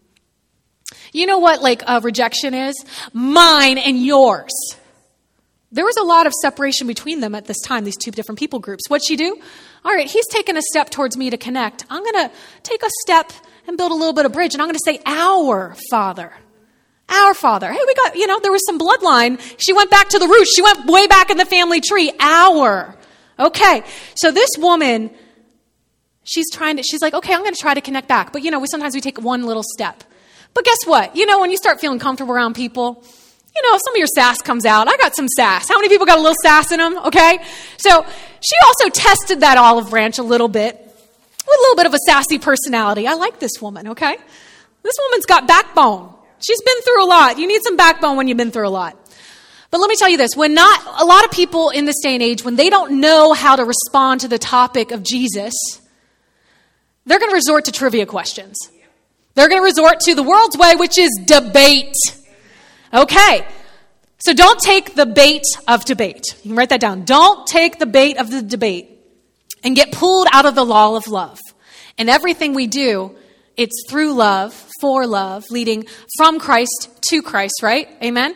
Speaker 2: You know what like uh, rejection is? Mine and yours. There was a lot of separation between them at this time, these two different people groups. What'd she do? All right, he's taken a step towards me to connect. I'm going to take a step and build a little bit of bridge, and I'm going to say, our Father. Our Father. Hey, we got, you know, there was some bloodline. She went back to the roots. She went way back in the family tree. Our. Okay, so this woman, she's trying to, she's like, okay, I'm going to try to connect back. But, you know, we sometimes we take one little step. But guess what? You know, when you start feeling comfortable around people, you know, some of your sass comes out. I got some sass. How many people got a little sass in them? Okay. So she also tested that olive branch a little bit with a little bit of a sassy personality. I like this woman. Okay. This woman's got backbone. She's been through a lot. You need some backbone when you've been through a lot. But let me tell you this, when not, a lot of people in this day and age, when they don't know how to respond to the topic of Jesus, they're going to resort to trivia questions. They're going to resort to the world's way, which is debate. Okay, so don't take the bait of debate. You can write that down. Don't take the bait of the debate and get pulled out of the law of love. And everything we do, it's through love, for love, leading from Christ to Christ, right? Amen?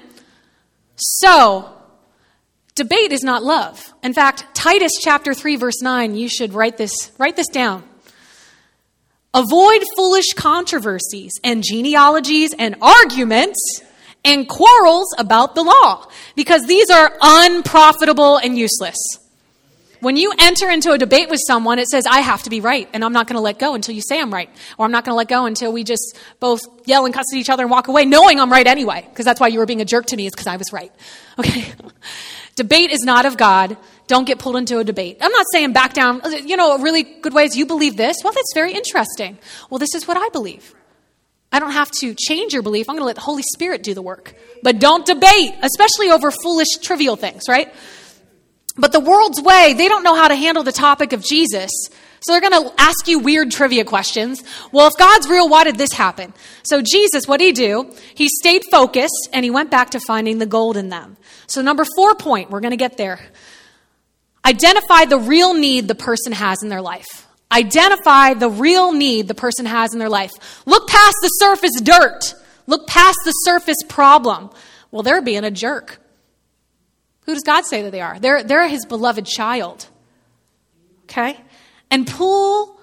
Speaker 2: So, debate is not love. In fact, Titus chapter three, verse nine, you should write this, write this down. Avoid foolish controversies and genealogies and arguments and quarrels about the law, because these are unprofitable and useless. When you enter into a debate with someone, it says, I have to be right, and I'm not going to let go until you say I'm right, or I'm not going to let go until we just both yell and cuss at each other and walk away, knowing I'm right anyway, because that's why you were being a jerk to me, is because I was right. Okay? Debate is not of God. Don't get pulled into a debate. I'm not saying back down. You know, a really good way is, you believe this? Well, that's very interesting. Well, this is what I believe. I don't have to change your belief. I'm going to let the Holy Spirit do the work. But don't debate, especially over foolish, trivial things, right? But the world's way, they don't know how to handle the topic of Jesus. So they're going to ask you weird trivia questions. Well, if God's real, why did this happen? So Jesus, what did he do? He stayed focused, and he went back to finding the gold in them. So number four point, we're going to get there. Identify the real need the person has in their life. Identify the real need the person has in their life. Look past the surface dirt. Look past the surface problem. Well, they're being a jerk. Who does God say that they are? They're, they're his beloved child. Okay? And pull,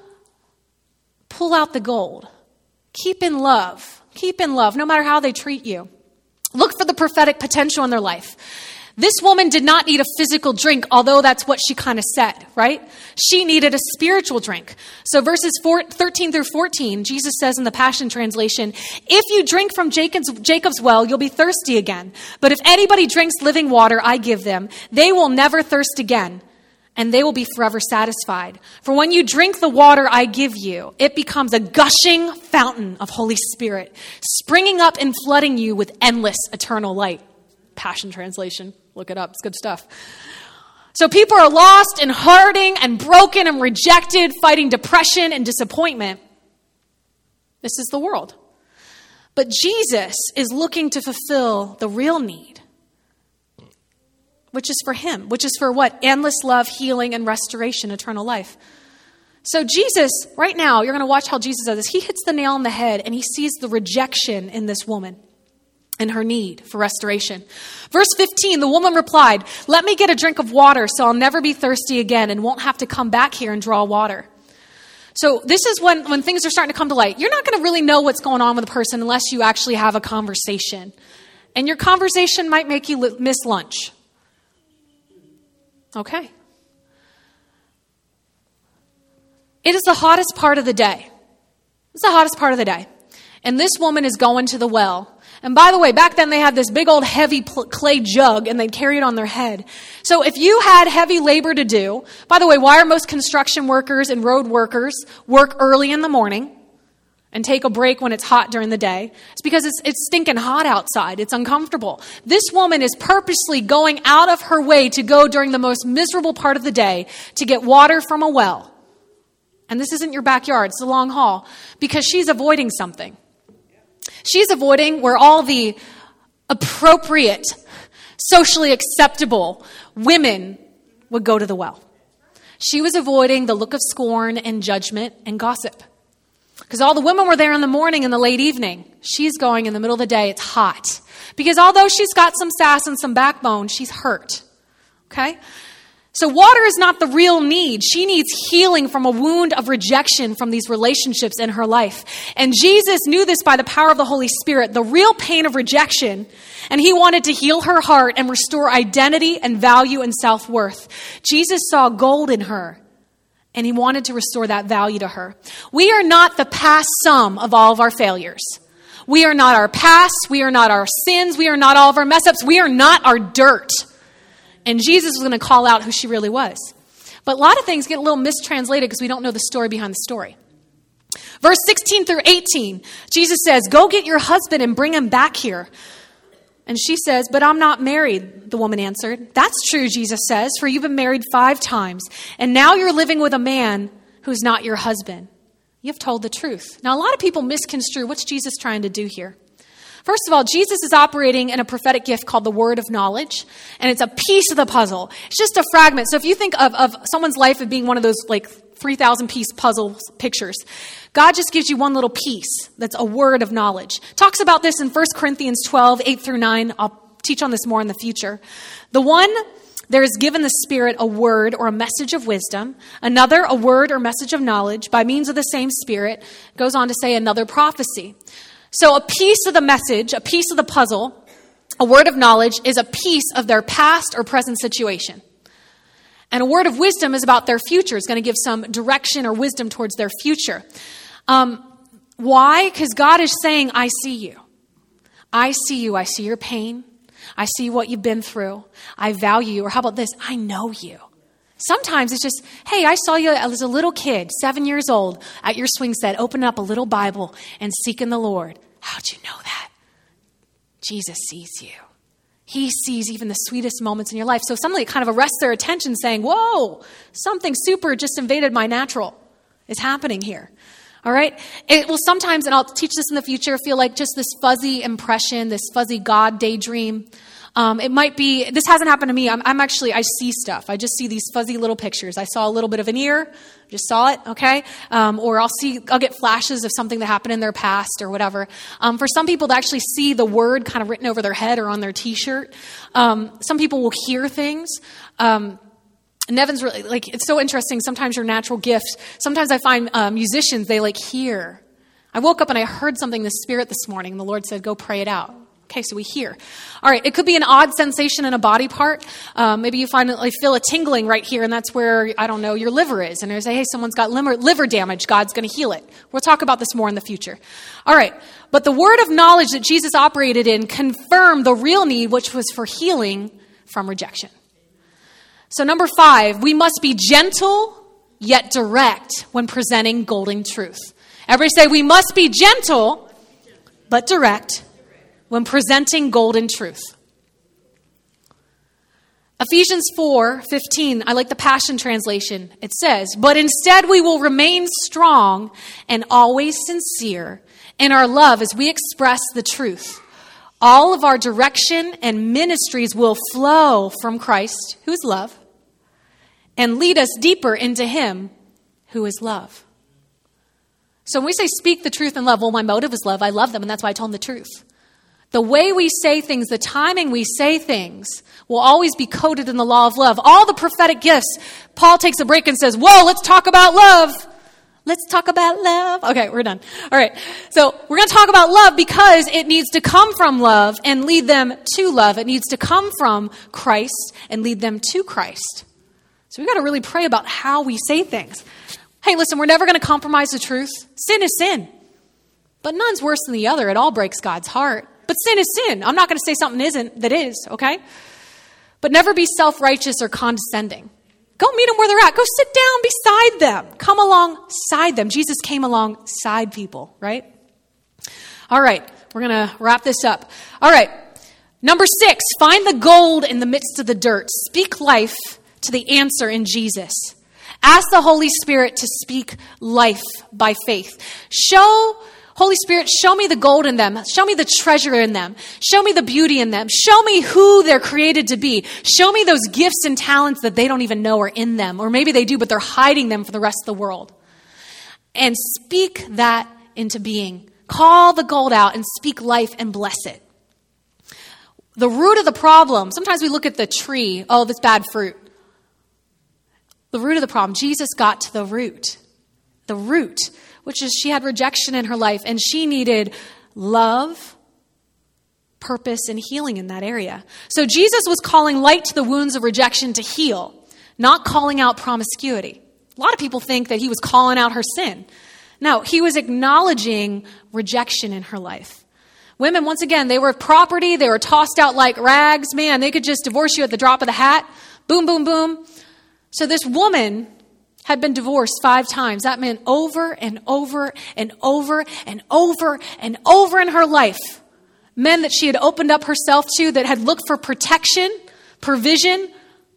Speaker 2: pull out the gold. Keep in love. Keep in love, no matter how they treat you. Look for the prophetic potential in their life. This woman did not need a physical drink, although that's what she kind of said, right? She needed a spiritual drink. So verses four, thirteen through fourteen, Jesus says in the Passion Translation, if you drink from Jacob's, Jacob's well, you'll be thirsty again. But if anybody drinks living water I give them, they will never thirst again, and they will be forever satisfied. For when you drink the water I give you, it becomes a gushing fountain of Holy Spirit, springing up and flooding you with endless eternal light. Passion Translation. Look it up. It's good stuff. So people are lost and hurting and broken and rejected, fighting depression and disappointment. This is the world. But Jesus is looking to fulfill the real need, which is for him, which is for what? Endless love, healing, and restoration, eternal life. So Jesus, right now, you're going to watch how Jesus does this. He hits the nail on the head, and he sees the rejection in this woman and her need for restoration. Verse fifteen, the woman replied, let me get a drink of water so I'll never be thirsty again and won't have to come back here and draw water. So this is when, when things are starting to come to light. You're not going to really know what's going on with a person unless you actually have a conversation. And your conversation might make you li- miss lunch. Okay. It is the hottest part of the day. It's the hottest part of the day. And this woman is going to the well. And by the way, back then they had this big old heavy pl- clay jug and they'd carry it on their head. So if you had heavy labor to do, by the way, why are most construction workers and road workers work early in the morning and take a break when it's hot during the day? It's because it's, it's stinking hot outside. It's uncomfortable. This woman is purposely going out of her way to go during the most miserable part of the day to get water from a well. And this isn't your backyard. It's a long haul because she's avoiding something. She's avoiding where all the appropriate, socially acceptable women would go to the well. She was avoiding the look of scorn and judgment and gossip. Because all the women were there in the morning and the late evening. She's going in the middle of the day. It's hot. Because although she's got some sass and some backbone, she's hurt. Okay? So water is not the real need. She needs healing from a wound of rejection from these relationships in her life. And Jesus knew this by the power of the Holy Spirit, the real pain of rejection. And he wanted to heal her heart and restore identity and value and self-worth. Jesus saw gold in her, and he wanted to restore that value to her. We are not the past sum of all of our failures. We are not our past. We are not our sins. We are not all of our mess-ups. We are not our dirt. And Jesus was going to call out who she really was. But a lot of things get a little mistranslated because we don't know the story behind the story. Verse sixteen through eighteen, Jesus says, "Go get your husband and bring him back here." And she says, "But I'm not married," the woman answered. "That's true," Jesus says, "for you've been married five times, and now you're living with a man who's not your husband. You've told the truth." Now, a lot of people misconstrue what's Jesus trying to do here. First of all, Jesus is operating in a prophetic gift called the word of knowledge, and it's a piece of the puzzle. It's just a fragment. So if you think of, of someone's life as being one of those like three thousand piece puzzle pictures, God just gives you one little piece that's a word of knowledge. Talks about this in First Corinthians twelve, eight through nine. I'll teach on this more in the future. The one, there is given the Spirit a word or a message of wisdom. Another, a word or message of knowledge by means of the same Spirit. Goes on to say another prophecy. So a piece of the message, a piece of the puzzle, a word of knowledge is a piece of their past or present situation. And a word of wisdom is about their future. It's going to give some direction or wisdom towards their future. Um, why? Because God is saying, I see you. I see you. I see your pain. I see what you've been through. I value you. Or how about this? I know you. Sometimes it's just, hey, I saw you as a little kid, seven years old, at your swing set, opening up a little Bible and seeking the Lord. How'd you know that? Jesus sees you. He sees even the sweetest moments in your life. So something kind of arrests their attention saying, whoa, something super just invaded my natural is happening here. All right? It will sometimes, and I'll teach this in the future, feel like just this fuzzy impression, this fuzzy God daydream. Um, it might be, this hasn't happened to me. I'm, I'm actually, I see stuff. I just see these fuzzy little pictures. I saw a little bit of an ear, just saw it, okay? Um, or I'll see, I'll get flashes of something that happened in their past or whatever. Um, for some people to actually see the word kind of written over their head or on their t-shirt. Um, some people will hear things. Um, Nevin's really, like, it's so interesting. Sometimes your natural gift, sometimes I find uh, musicians, they like hear. I woke up and I heard something in the Spirit this morning. The Lord said, go pray it out. Okay, so we hear. All right, it could be an odd sensation in a body part. Um, maybe you find like feel a tingling right here, and that's where, I don't know, your liver is. And they say, hey, someone's got liver, liver damage. God's going to heal it. We'll talk about this more in the future. All right, but the word of knowledge that Jesus operated in confirmed the real need, which was for healing from rejection. So number five, we must be gentle yet direct when presenting golden truth. Everybody say, we must be gentle but direct when presenting golden truth. Ephesians four fifteen, I like the Passion Translation. It says, but instead we will remain strong and always sincere in our love as we express the truth. All of our direction and ministries will flow from Christ, who is love, and lead us deeper into him who is love. So when we say speak the truth in love, well, my motive is love. I love them, and that's why I told them the truth. The way we say things, the timing we say things will always be coded in the law of love. All the prophetic gifts, Paul takes a break and says, whoa, let's talk about love. Let's talk about love. Okay, we're done. All right. So we're going to talk about love because it needs to come from love and lead them to love. It needs to come from Christ and lead them to Christ. So we've got to really pray about how we say things. Hey, listen, we're never going to compromise the truth. Sin is sin. But none's worse than the other. It all breaks God's heart. But sin is sin. I'm not going to say something isn't that is, okay? But never be self-righteous or condescending. Go meet them where they're at. Go sit down beside them. Come alongside them. Jesus came alongside people, right? All right, we're going to wrap this up. All right, number six, find the gold in the midst of the dirt. Speak life to the answer in Jesus. Ask the Holy Spirit to speak life by faith. Show Holy Spirit, show me the gold in them. Show me the treasure in them. Show me the beauty in them. Show me who they're created to be. Show me those gifts and talents that they don't even know are in them. Or maybe they do, but they're hiding them from the rest of the world. And speak that into being. Call the gold out and speak life and bless it. The root of the problem, sometimes we look at the tree, oh, that's bad fruit. The root of the problem, Jesus got to the root. The root. Which is she had rejection in her life and she needed love, purpose, and healing in that area. So Jesus was calling light to the wounds of rejection to heal, not calling out promiscuity. A lot of people think that he was calling out her sin. No, he was acknowledging rejection in her life. Women, once again, they were property. They were tossed out like rags. Man, they could just divorce you at the drop of the hat. Boom, boom, boom. So this woman had been divorced five times. That meant over and over and over and over and over in her life. Men that she had opened up herself to that had looked for protection, provision,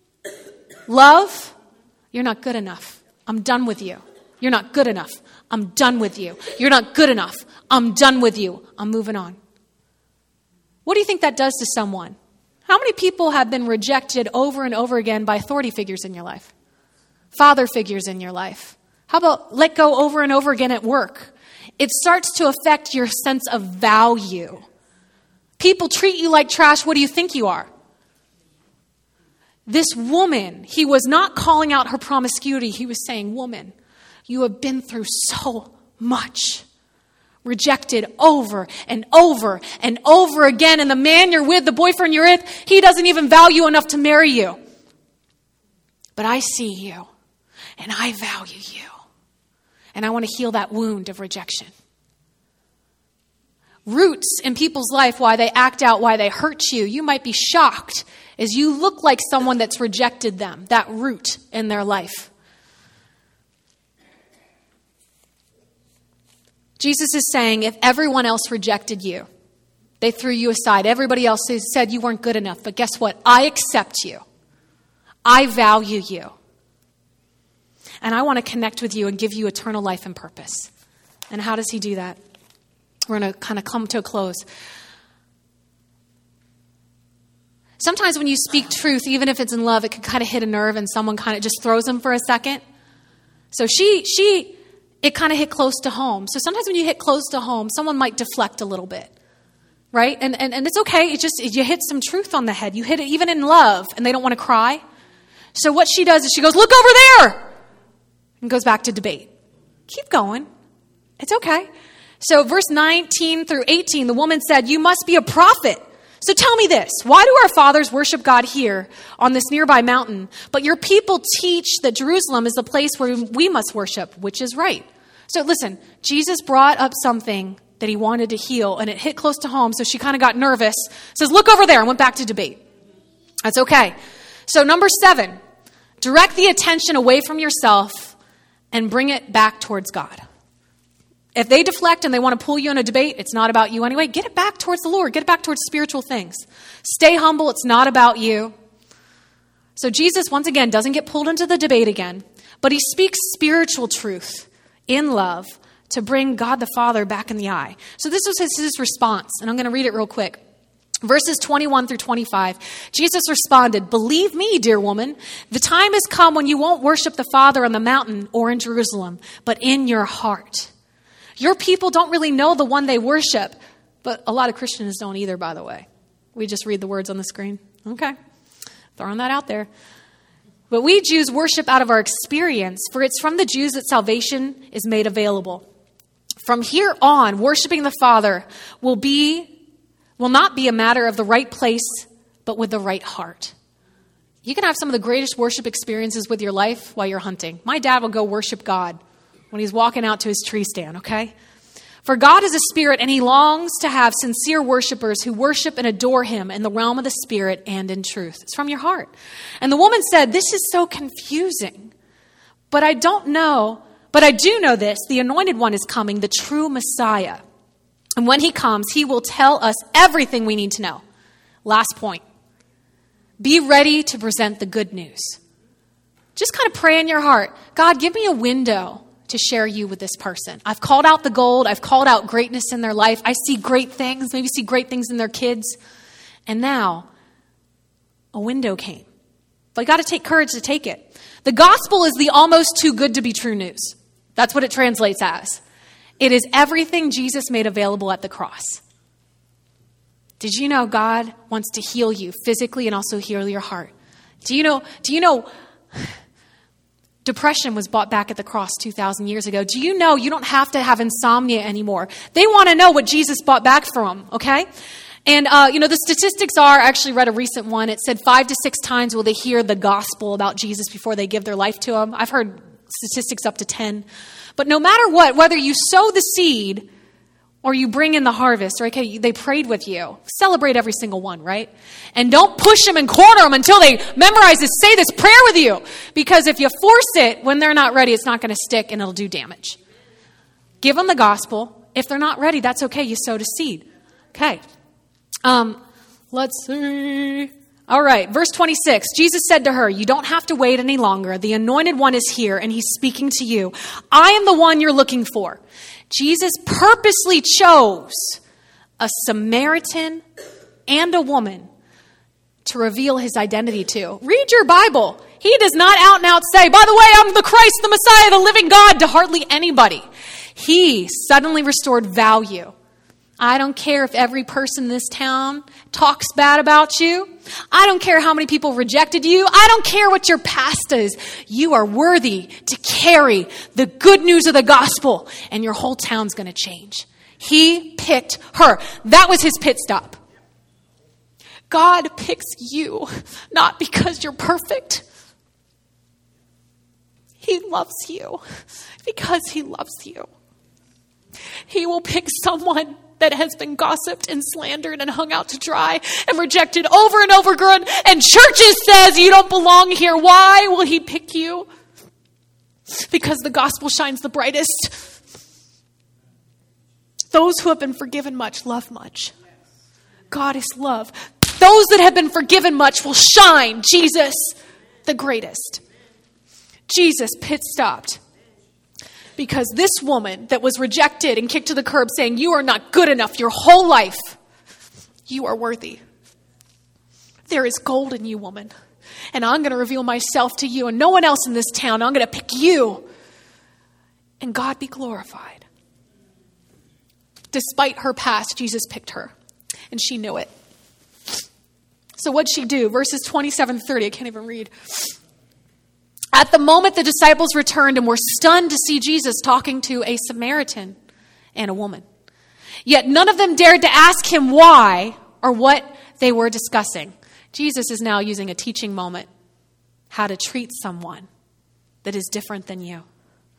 Speaker 2: love. You're not good enough. I'm done with you. You're not good enough. I'm done with you. You're not good enough. I'm done with you. I'm moving on. What do you think that does to someone? How many people have been rejected over and over again by authority figures in your life? Father figures in your life? How about let go over and over again at work? It starts to affect your sense of value. People treat you like trash. What do you think you are? This woman, he was not calling out her promiscuity. He was saying, woman, you have been through so much. Rejected over and over and over again. And the man you're with, the boyfriend you're with, he doesn't even value you enough to marry you. But I see you. And I value you. And I want to heal that wound of rejection. Roots in people's life, why they act out, why they hurt you. You might be shocked as you look like someone that's rejected them. That root in their life. Jesus is saying, if everyone else rejected you, they threw you aside. Everybody else said you weren't good enough. But guess what? I accept you. I value you. And I want to connect with you and give you eternal life and purpose. And how does he do that? We're going to kind of come to a close. Sometimes when you speak truth, even if it's in love, it can kind of hit a nerve and someone kind of just throws them for a second. So she, she, it kind of hit close to home. So sometimes when you hit close to home, someone might deflect a little bit. Right? And, and, and it's okay. It just, you hit some truth on the head. You hit it even in love and they don't want to cry. So what she does is she goes, look over there! And goes back to debate. Keep going. It's okay. So verse nineteen through eighteen, the woman said, you must be a prophet. So tell me this. Why do our fathers worship God here on this nearby mountain? But your people teach that Jerusalem is the place where we must worship, which is right. So listen, Jesus brought up something that he wanted to heal, and it hit close to home, so she kind of got nervous. Says, look over there, and went back to debate. That's okay. So number seven, direct the attention away from yourself and bring it back towards God. If they deflect and they want to pull you in a debate, it's not about you anyway. Get it back towards the Lord. Get it back towards spiritual things. Stay humble. It's not about you. So Jesus, once again, doesn't get pulled into the debate again, but he speaks spiritual truth in love to bring God the Father back in the eye. So this was his, his response, and I'm going to read it real quick. Verses twenty-one through twenty-five, Jesus responded, believe me, dear woman, the time has come when you won't worship the Father on the mountain or in Jerusalem, but in your heart. Your people don't really know the one they worship, but a lot of Christians don't either, by the way. We just read the words on the screen. Okay, throwing that out there. But we Jews worship out of our experience, for it's from the Jews that salvation is made available. From here on, worshiping the Father will be will not be a matter of the right place, but with the right heart. You can have some of the greatest worship experiences with your life while you're hunting. My dad will go worship God when he's walking out to his tree stand, okay? For God is a spirit, and he longs to have sincere worshipers who worship and adore him in the realm of the spirit and in truth. It's from your heart. And the woman said, this is so confusing, but I don't know, but I do know this, the anointed one is coming, the true Messiah. And when he comes, he will tell us everything we need to know. Last point. Be ready to present the good news. Just kind of pray in your heart. God, give me a window to share you with this person. I've called out the gold. I've called out greatness in their life. I see great things, maybe see great things in their kids. And now a window came. But I got to take courage to take it. The gospel is the almost too good to be true news. That's what it translates as. It is everything Jesus made available at the cross. Did you know God wants to heal you physically and also heal your heart? Do you know, do you know depression was bought back at the cross two thousand years ago? Do you know you don't have to have insomnia anymore? They want to know what Jesus bought back for them, okay? And, uh, you know, the statistics are, I actually read a recent one. It said five to six times will they hear the gospel about Jesus before they give their life to him. I've heard statistics up to ten. But no matter what, whether you sow the seed or you bring in the harvest, right? Okay, they prayed with you. Celebrate every single one, right? And don't push them and corner them until they memorize this, say this prayer with you. Because if you force it when they're not ready, it's not going to stick and it'll do damage. Give them the gospel. If they're not ready, that's okay. You sowed a seed. Okay. Um, let's see. All right, verse twenty-six. Jesus said to her, you don't have to wait any longer. The anointed one is here and he's speaking to you. I am the one you're looking for. Jesus purposely chose a Samaritan and a woman to reveal his identity to. Read your Bible. He does not out and out say, by the way, I'm the Christ, the Messiah, the living God, to hardly anybody. He suddenly restored value. I don't care if every person in this town talks bad about you. I don't care how many people rejected you. I don't care what your past is. You are worthy to carry the good news of the gospel, and your whole town's going to change. He picked her. That was his pit stop. God picks you, not because you're perfect. He loves you because he loves you. He will pick someone that has been gossiped and slandered and hung out to dry and rejected over and over again, and churches says you don't belong here. Why will he pick you? Because the gospel shines the brightest. Those who have been forgiven much love much. God is love. Those that have been forgiven much will shine Jesus the greatest. Jesus pit stopped. Because this woman that was rejected and kicked to the curb saying, you are not good enough your whole life, you are worthy. There is gold in you, woman. And I'm going to reveal myself to you and no one else in this town. I'm going to pick you. And God be glorified. Despite her past, Jesus picked her. And she knew it. So what'd she do? Verses twenty-seven to thirty. I can't even read. At the moment, the disciples returned and were stunned to see Jesus talking to a Samaritan and a woman. Yet none of them dared to ask him why or what they were discussing. Jesus is now using a teaching moment, how to treat someone that is different than you.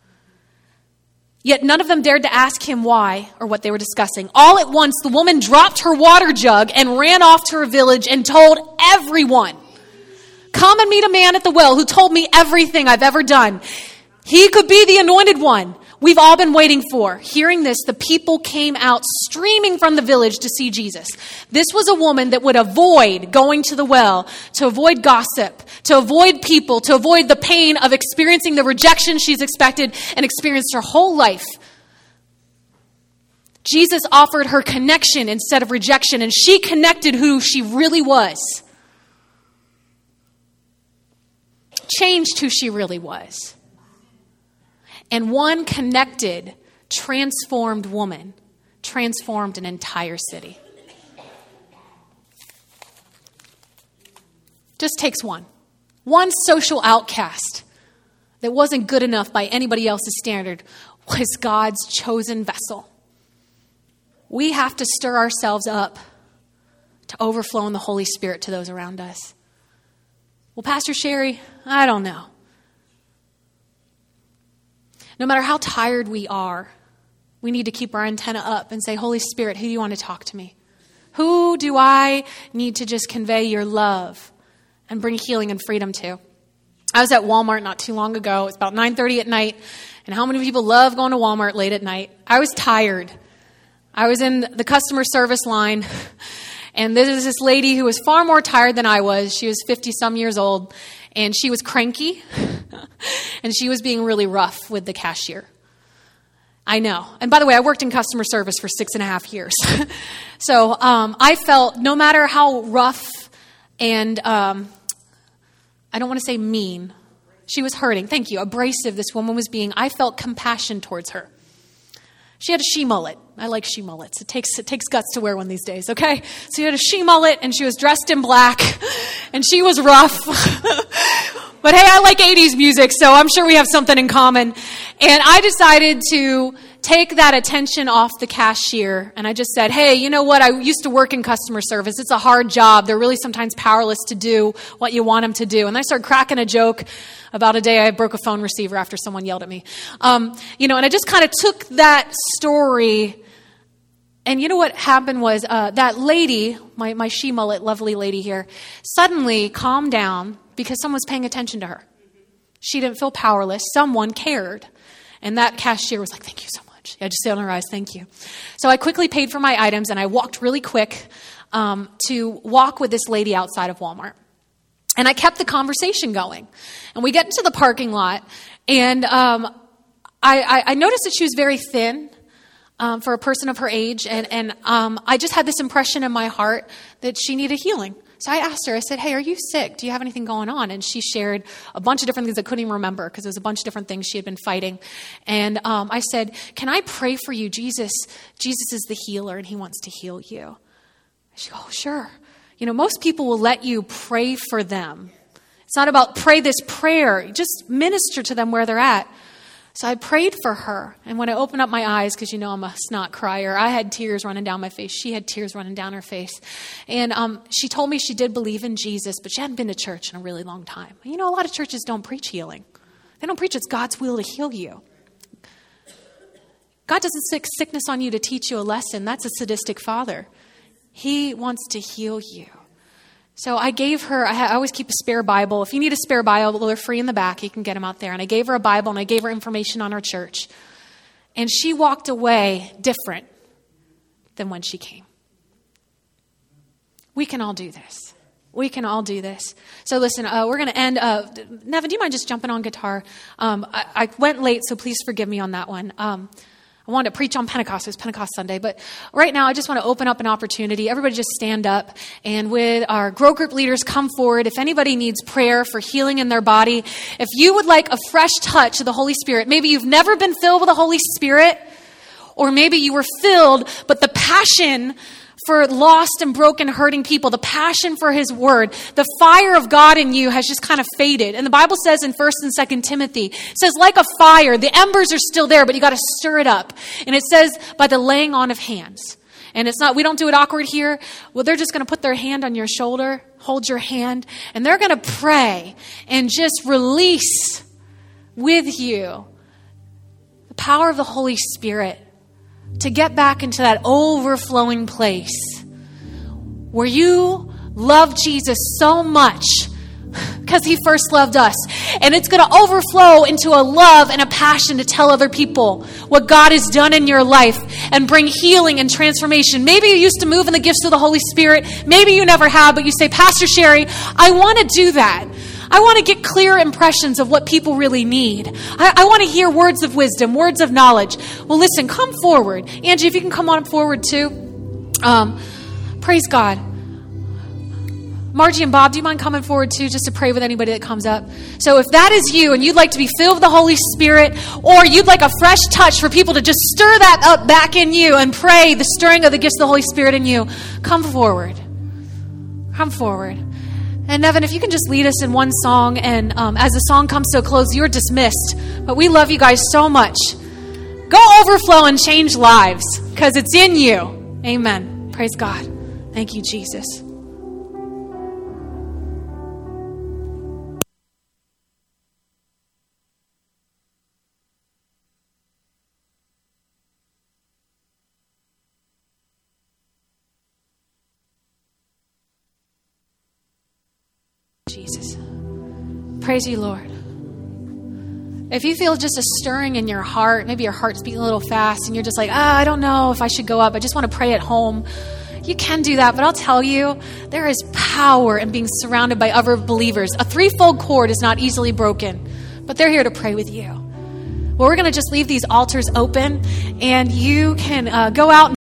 Speaker 2: Yet none of them dared to ask him why or what they were discussing. All at once, the woman dropped her water jug and ran off to her village and told everyone, come and meet a man at the well who told me everything I've ever done. He could be the anointed one we've all been waiting for. Hearing this, the people came out streaming from the village to see Jesus. This was a woman that would avoid going to the well, to avoid gossip, to avoid people, to avoid the pain of experiencing the rejection she's expected and experienced her whole life. Jesus offered her connection instead of rejection, and she connected who she really was. Changed who she really was. And one connected, transformed woman transformed an entire city. Just takes one. one social outcast that wasn't good enough by anybody else's standard was God's chosen vessel. We have to stir ourselves up to overflow in the Holy Spirit to those around us. Well, Pastor Sherry, I don't know. No matter how tired we are, we need to keep our antenna up and say, Holy Spirit, who do you want to talk to me? Who do I need to just convey your love and bring healing and freedom to? I was at Walmart not too long ago. It's about nine thirty at night. And how many people love going to Walmart late at night? I was tired. I was in the customer service line. And there was this lady who was far more tired than I was. She was fifty-some years old. And she was cranky. And she was being really rough with the cashier. I know. And by the way, I worked in customer service for six and a half years. so um, I felt no matter how rough and... Um, I don't want to say mean. She was hurting. Thank you. Abrasive this woman was being. I felt compassion towards her. She had a she mullet. I like she mullets. It takes it takes guts to wear one these days, okay? So she had a she mullet, and she was dressed in black, and she was rough. But hey, I like eighties music, so I'm sure we have something in common. And I decided to take that attention off the cashier. And I just said, hey, you know what? I used to work in customer service. It's a hard job. They're really sometimes powerless to do what you want them to do. And I started cracking a joke about a day I broke a phone receiver after someone yelled at me. Um, you know, and I just kind of took that story. And you know what happened was uh, that lady, my, my she mullet, lovely lady here, suddenly calmed down because someone was paying attention to her. She didn't feel powerless. Someone cared. And that cashier was like, thank you so much. I just said on her eyes, thank you. So I quickly paid for my items, and I walked really quick um, to walk with this lady outside of Walmart. And I kept the conversation going. And we get into the parking lot, and um, I, I, I noticed that she was very thin um, for a person of her age. And, and um, I just had this impression in my heart that she needed healing. So I asked her, I said, hey, are you sick? Do you have anything going on? And she shared a bunch of different things I couldn't even remember because it was a bunch of different things she had been fighting. And um, I said, can I pray for you? Jesus, Jesus is the healer and he wants to heal you. She goes, oh, sure. You know, most people will let you pray for them. It's not about pray this prayer. Just minister to them where they're at. So I prayed for her. And when I opened up my eyes, because you know I'm a snot crier, I had tears running down my face. She had tears running down her face. And um, she told me she did believe in Jesus, but she hadn't been to church in a really long time. You know, a lot of churches don't preach healing. They don't preach it's God's will to heal you. God doesn't sick sickness on you to teach you a lesson. That's a sadistic father. He wants to heal you. So I gave her, I, ha- I always keep a spare Bible. If you need a spare Bible, they're free in the back. You can get them out there. And I gave her a Bible and I gave her information on our church. And she walked away different than when she came. We can all do this. We can all do this. So listen, uh, we're going to end. Uh, Nevin, do you mind just jumping on guitar? Um, I, I went late, so please forgive me on that one. Um, I wanted to preach on Pentecost. It was Pentecost Sunday. But right now, I just want to open up an opportunity. Everybody just stand up. And with our grow group leaders, come forward. If anybody needs prayer for healing in their body, if you would like a fresh touch of the Holy Spirit, maybe you've never been filled with the Holy Spirit, or maybe you were filled, but the passion for lost and broken, hurting people, the passion for his word, the fire of God in you has just kind of faded. And the Bible says in First and Second Timothy, it says like a fire, the embers are still there, but you got to stir it up. And it says by the laying on of hands. And it's not, we don't do it awkward here. Well, they're just going to put their hand on your shoulder, hold your hand, and they're going to pray and just release with you the power of the Holy Spirit to get back into that overflowing place where you love Jesus so much because he first loved us. And it's going to overflow into a love and a passion to tell other people what God has done in your life and bring healing and transformation. Maybe you used to move in the gifts of the Holy Spirit. Maybe you never have, but you say, Pastor Sherry, I want to do that. I want to get clear impressions of what people really need. I, I want to hear words of wisdom, words of knowledge. Well, listen, come forward. Angie, if you can come on forward too. Um, praise God. Margie and Bob, do you mind coming forward too, just to pray with anybody that comes up? So if that is you and you'd like to be filled with the Holy Spirit, or you'd like a fresh touch for people to just stir that up back in you and pray the stirring of the gifts of the Holy Spirit in you, come forward. Come forward. And Nevin, if you can just lead us in one song, and um, as the song comes to a close, you're dismissed. But we love you guys so much. Go overflow and change lives, because it's in you. Amen. Praise God. Thank you, Jesus. Jesus. Praise you, Lord. If you feel just a stirring in your heart, maybe your heart's beating a little fast and you're just like, ah, I don't know if I should go up. I just want to pray at home. You can do that, but I'll tell you, there is power in being surrounded by other believers. A threefold cord is not easily broken, but they're here to pray with you. Well, we're going to just leave these altars open, and you can uh, go out and